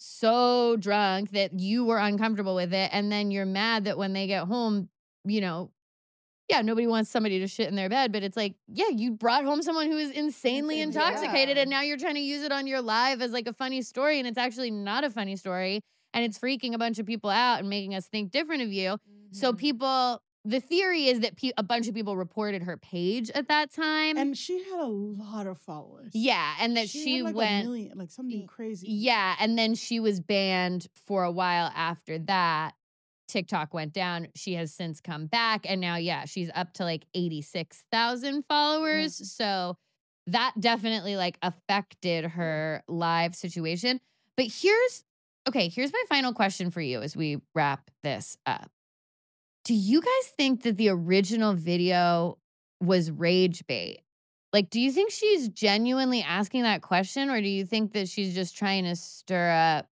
A: so drunk that you were uncomfortable with it? And then you're mad that when they get home, you know, yeah, nobody wants somebody to shit in their bed, but it's like, yeah, you brought home someone who is insanely intoxicated and now you're trying to use it on your live as like a funny story, and it's actually not a funny story, and it's freaking a bunch of people out and making us think different of you. So the theory is that a bunch of people reported her page at that time.
B: And she had a lot of followers.
A: Yeah, and that she
B: had like
A: went...
B: 1 million, like something crazy.
A: Yeah, and then she was banned for a while after that. TikTok went down. She has since come back. And now, yeah, she's up to like 86,000 followers. Yeah. So that definitely like affected her live situation. But here's my final question for you as we wrap this up. Do you guys think that the original video was rage bait? Like, do you think she's genuinely asking that question, or do you think that she's just trying to stir up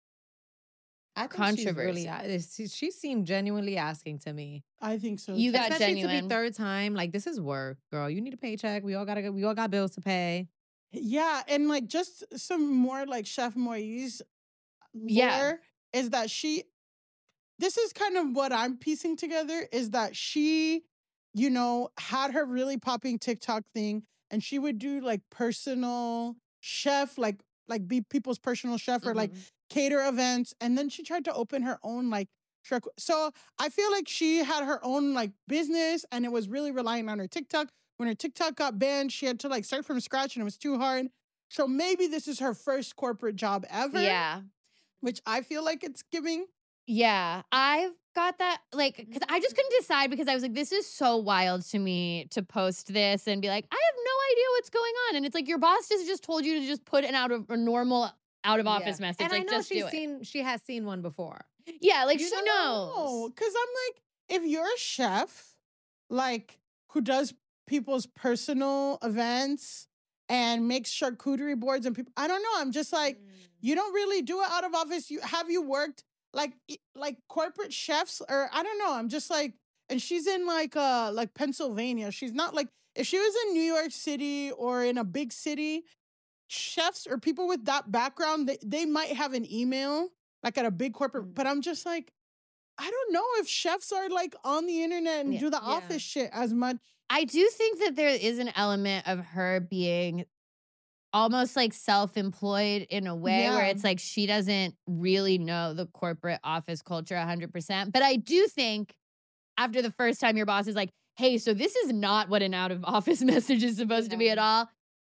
A: controversy?
E: She seemed genuinely asking to me.
B: I think so.
A: You got
E: especially
A: genuine.
E: To be third time, like, this is work, girl. You need a paycheck. We all got bills to pay.
B: Yeah, and like just some more like Chef Moise lore is that this is kind of what I'm piecing together, is that she, you know, had her really popping TikTok thing, and she would do like personal chef, like be people's personal chef or like cater events. And then she tried to open her own like truck. So I feel like she had her own like business, and it was really relying on her TikTok. When her TikTok got banned, she had to like start from scratch, and it was too hard. So maybe this is her first corporate job ever.
A: Yeah.
B: Which I feel like it's giving.
A: Yeah, I've got that, like, because I just couldn't decide, because I was like, this is so wild to me to post this and be like, I have no idea what's going on. And it's like, your boss just told you to just put a normal out of office message.
E: And
A: like,
E: I know she has seen one before.
A: Yeah, like,
B: You
A: she
B: don't
A: knows.
B: know. Because I'm like, if you're a chef, like, who does people's personal events and makes charcuterie boards and people, I don't know. I'm just like, you don't really do it out of office. Have you worked like corporate chefs, or I don't know. I'm just like, and she's in like Pennsylvania. She's not like, if she was in New York City or in a big city, chefs or people with that background, they might have an email like at a big corporate, but I'm just like, I don't know if chefs are like on the internet and do the office shit as much.
A: I do think that there is an element of her being almost like self-employed in a way where it's like she doesn't really know the corporate office culture 100%. But I do think after the first time your boss is like, hey, so this is not what an out of office message is supposed to be at all.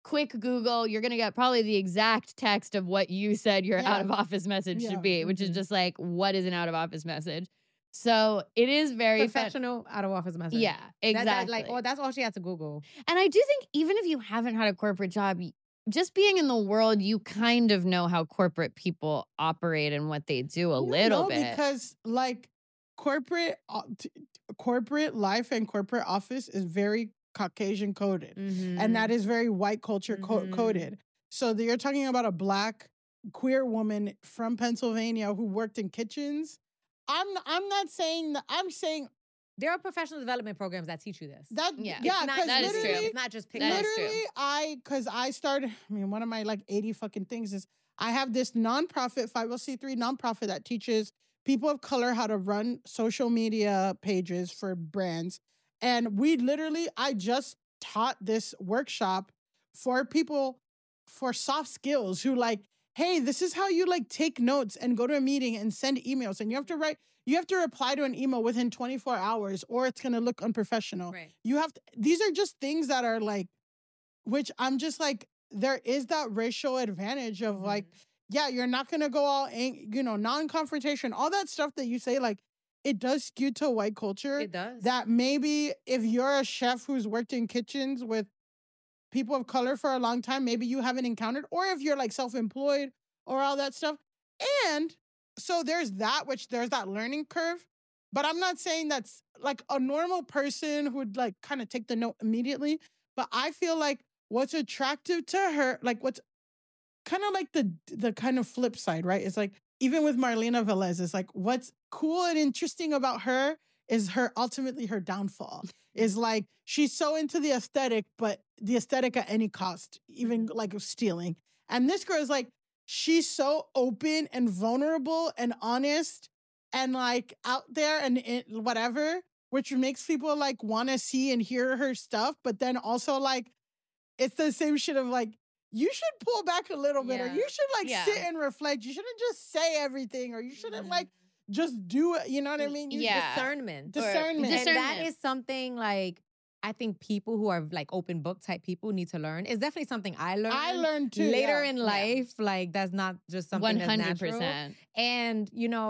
A: quick Google, you're going to get probably the exact text of what you said your out of office message should be, which is just like, what is an out of office message? So it is very
E: professional out of office message.
A: Yeah, exactly.
E: That's all she had to Google.
A: And I do think even if you haven't had a corporate job, just being in the world, you kind of know how corporate people operate and what they do a little bit.
B: Because like corporate life and corporate office is very Caucasian coded. And that is very white culture coded. So you're talking about a Black queer woman from Pennsylvania who worked in kitchens. I'm not saying that. I'm saying
E: there are professional development programs that teach you this.
A: That is true.
E: It's not just picking.
B: Because I started. I mean, one of my like 80 fucking things is I have this nonprofit 501c3 nonprofit that teaches people of color how to run social media pages for brands, and I just taught this workshop for people for soft skills who like, hey, this is how you like take notes and go to a meeting and send emails. And you have to reply to an email within 24 hours or it's going to look unprofessional.
E: Right.
B: These are just things that are like, which I'm just like, there is that racial advantage of like, yeah, you're not going to go all, non-confrontation, all that stuff that you say, like, it does skew to white culture.
E: It does.
B: That maybe if you're a chef who's worked in kitchens with people of color for a long time, maybe you haven't encountered, or if you're like self-employed or all that stuff. And so there's that learning curve, but I'm not saying that's like a normal person who would like kind of take the note immediately. But I feel like what's attractive to her, like what's kind of like the kind of flip side, right? It's like, even with Marlena Velez, it's like, what's cool and interesting about her is ultimately her downfall. Is like, she's so into the aesthetic, but the aesthetic at any cost, even like stealing. And this girl is like, she's so open and vulnerable and honest and like out there and whatever, which makes people like want to see and hear her stuff. But then also like, it's the same shit of like, you should pull back a little bit, or you should like sit and reflect. You shouldn't just say everything, or you shouldn't like just do it. You know what I mean?
E: Discernment.
B: And
E: that is something like I think people who are like open book type people need to learn. It's definitely something I learned.
B: I learned too.
E: Later in life, like that's not just something 100%. That's natural. And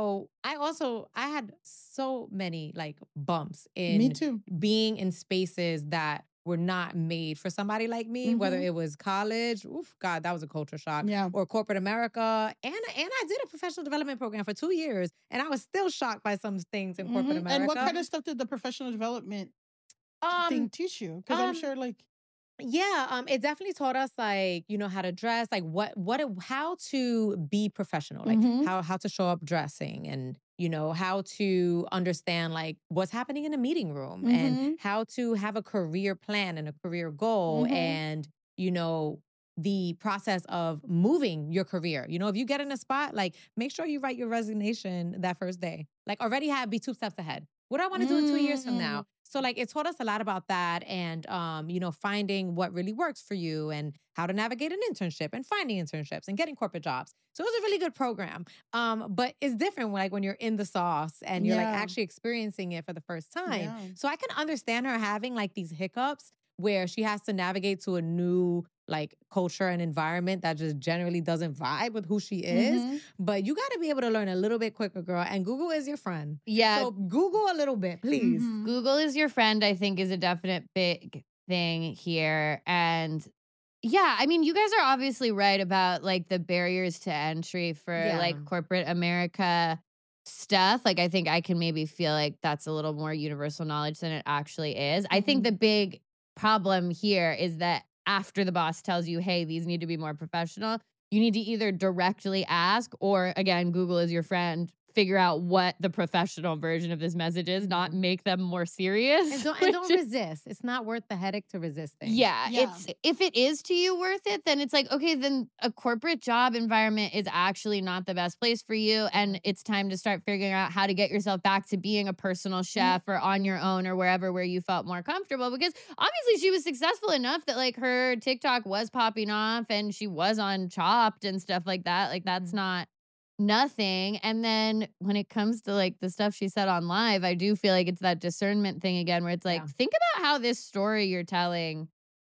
E: I had so many like bumps in
B: me too.
E: Being in spaces that were not made for somebody like me, whether it was college, God, that was a culture shock, or corporate America. And I did a professional development program for 2 years, and I was still shocked by some things in corporate America.
B: And what kind of stuff did the professional development thing teach you? Because I'm sure like...
E: it definitely taught us like, how to dress, like how to be professional, like how to show up dressing, and how to understand like what's happening in a meeting room, and how to have a career plan and a career goal, and the process of moving your career. If you get in a spot, like make sure you write your resignation that first day. Like already be 2 steps ahead. What do I want to do in 2 years from now? So like it taught us a lot about that, and finding what really works for you, and how to navigate an internship, and finding internships, and getting corporate jobs. So it was a really good program. But it's different when you're in the sauce and you're like actually experiencing it for the first time. Yeah. So I can understand her having like these hiccups where she has to navigate to a new like culture and environment that just generally doesn't vibe with who she is. But you got to be able to learn a little bit quicker, girl. And Google is your friend.
A: Yeah.
E: So Google a little bit, please.
A: Google is your friend, I think, is a definite big thing here. And yeah, I mean, you guys are obviously right about like the barriers to entry for like corporate America stuff. Like, I think I can maybe feel like that's a little more universal knowledge than it actually is. I think the big problem here is that after the boss tells you, hey, these need to be more professional, you need to either directly ask or, again, Google is your friend, figure out what the professional version of this message is, not make them more serious.
E: And don't resist. It's not worth the headache to resist things.
A: Yeah. It's if it is to you worth it, then it's like, okay, then a corporate job environment is actually not the best place for you. And it's time to start figuring out how to get yourself back to being a personal chef or on your own or wherever where you felt more comfortable. Because obviously she was successful enough that like her TikTok was popping off and she was on Chopped and stuff like that. Like that's not nothing. And then when it comes to like the stuff she said on live, I do feel like it's that discernment thing again, where it's like, think about how this story you're telling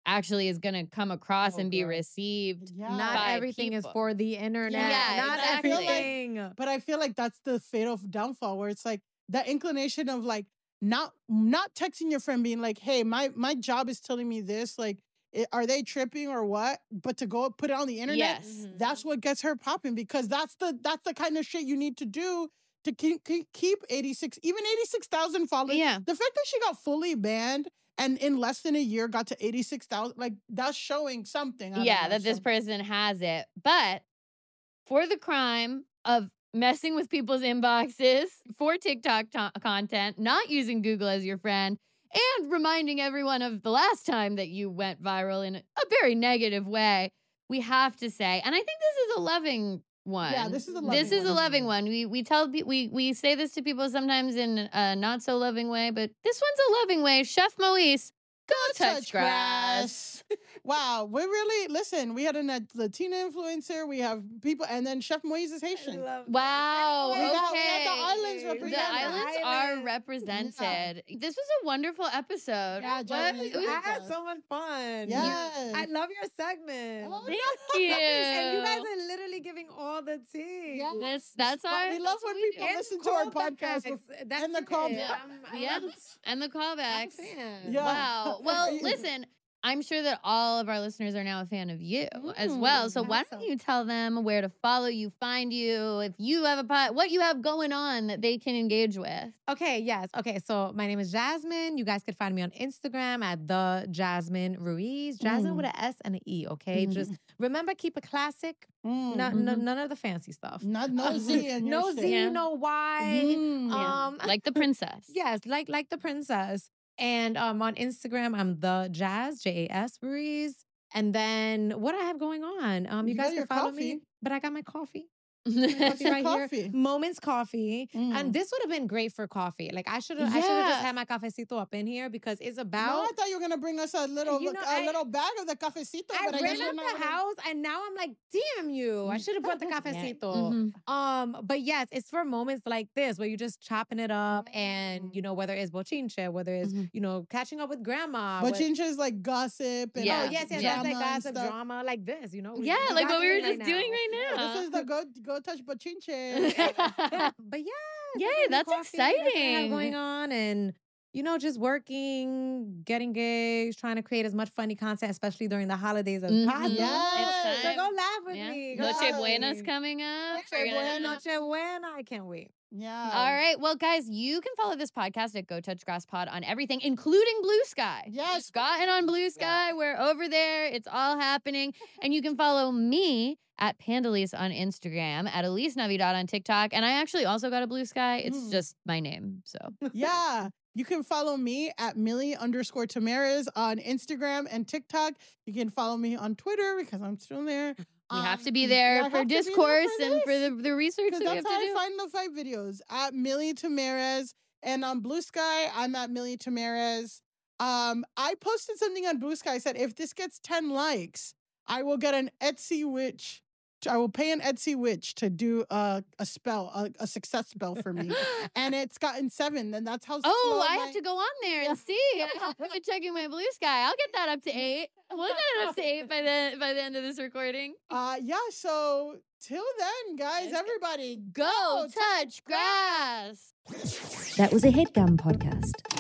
A: actually is going to come across and be received.
B: Yeah.
E: Not everything is for the internet.
A: Yeah,
E: not
A: exactly.
E: everything.
B: But I feel like that's the fatal downfall, where it's like that inclination of like not texting your friend being like, hey, my job is telling me this, like, are they tripping or what? But to go put it on the internet, that's what gets her popping, because that's the kind of shit you need to do to keep 86,000 followers.
A: Yeah.
B: The fact that she got fully banned and in less than a year got to 86,000, like, that's showing something.
A: Yeah, that this person has it. But for the crime of messing with people's inboxes for TikTok content, not using Google as your friend, and reminding everyone of the last time that you went viral in a very negative way, we have to say, and I think this is a loving one.
B: Yeah, this is a loving one.
A: This is a loving one. We say this to people sometimes in a not so loving way, but this one's a loving way. Chef Moise, go touch grass.
B: Wow, we really, listen, we had a Latina influencer, we have people, and then Chef Moise is Haitian.
A: Wow,
B: We got
A: okay.
B: the islands represented.
A: The islands are represented. Yeah. This was a wonderful episode.
B: Yeah,
E: I had so much fun.
B: Yes.
E: I love your segment.
B: Oh,
A: Thank you.
E: And you guys are literally giving all the tea.
B: Yeah.
A: That's our.
B: We love when people
E: And
B: listen to our
E: callbacks.
B: podcast
E: That's
B: and the
E: it.
B: callback.
A: Yeah, and the callbacks.
B: Yeah.
A: Wow. Well, listen, I'm sure that all of our listeners are now a fan of you as well. So why don't you tell them where to follow you, find you, if you have what you have going on that they can engage with.
E: Okay, yes. Okay, so my name is Jasmine. You guys could find me on Instagram at the Jasmine Ruiz. Jasmine with an S and an E, okay? Just remember, keep it classic. None of the fancy stuff.
B: No Z and
E: no Z, no Y.
A: Like the princess.
E: Yes, like the princess. And on Instagram, I'm the Jazz, Jas Ruiz. And then what I have going on, you guys can follow me. But I got my coffee.
B: What's your coffee?
E: Here. Moments Coffee. And this would have been great for coffee. Like I should have just had my cafecito up in here, because it's about.
B: No, I thought you were gonna bring us a little little bag of the cafecito.
E: I
B: but
E: ran out the house and now I'm like, damn you. I should have brought the cafecito. But yes, it's for moments like this where you're just chopping it up, and whether it's bochinche, whether it's catching up with grandma.
B: Bochinche is like gossip and
E: yes, that's like gossip, drama, like this,
A: Yeah, like what we were just doing right now.
B: This is the go touch bochinche.
E: But
A: yay, that's exciting.
E: That's what I have going on, and just working, getting engaged, trying to create as much funny content, especially during the holidays, as possible.
A: It's time.
E: So go laugh with me.
A: Noche Buena's coming up.
E: Noche Buena. I can't wait.
B: Yeah.
A: All right. Well, guys, you can follow this podcast at Go Touch Grass Pod on everything, including Blue Sky.
B: Yes.
A: Gotten on Blue Sky. Yeah. We're over there. It's all happening. And you can follow me at Pandalise on Instagram, at Elise Navidad on TikTok. And I actually also got a Blue Sky. It's just my name. So
B: yeah. You can follow me at Millie_Tamarez on Instagram and TikTok. You can follow me on Twitter because I'm still there.
A: We have to be there for discourse and for the research that we have to do.
B: That's how I find the fight videos, at Millie Tamarez. And on Blue Sky, I'm at Millie Tamarez. I posted something on Blue Sky. I said, if this gets 10 likes, I will get an Etsy witch. I will pay an Etsy witch to do a spell, a success spell for me. And it's gotten 7. And that's how
A: I have to go on there and see. I'm checking my Blue Sky. I'll get that up to 8. We'll get it up to 8 by the end of this recording.
B: So till then, guys, everybody
A: go touch grass.
C: That was a HeadGum podcast.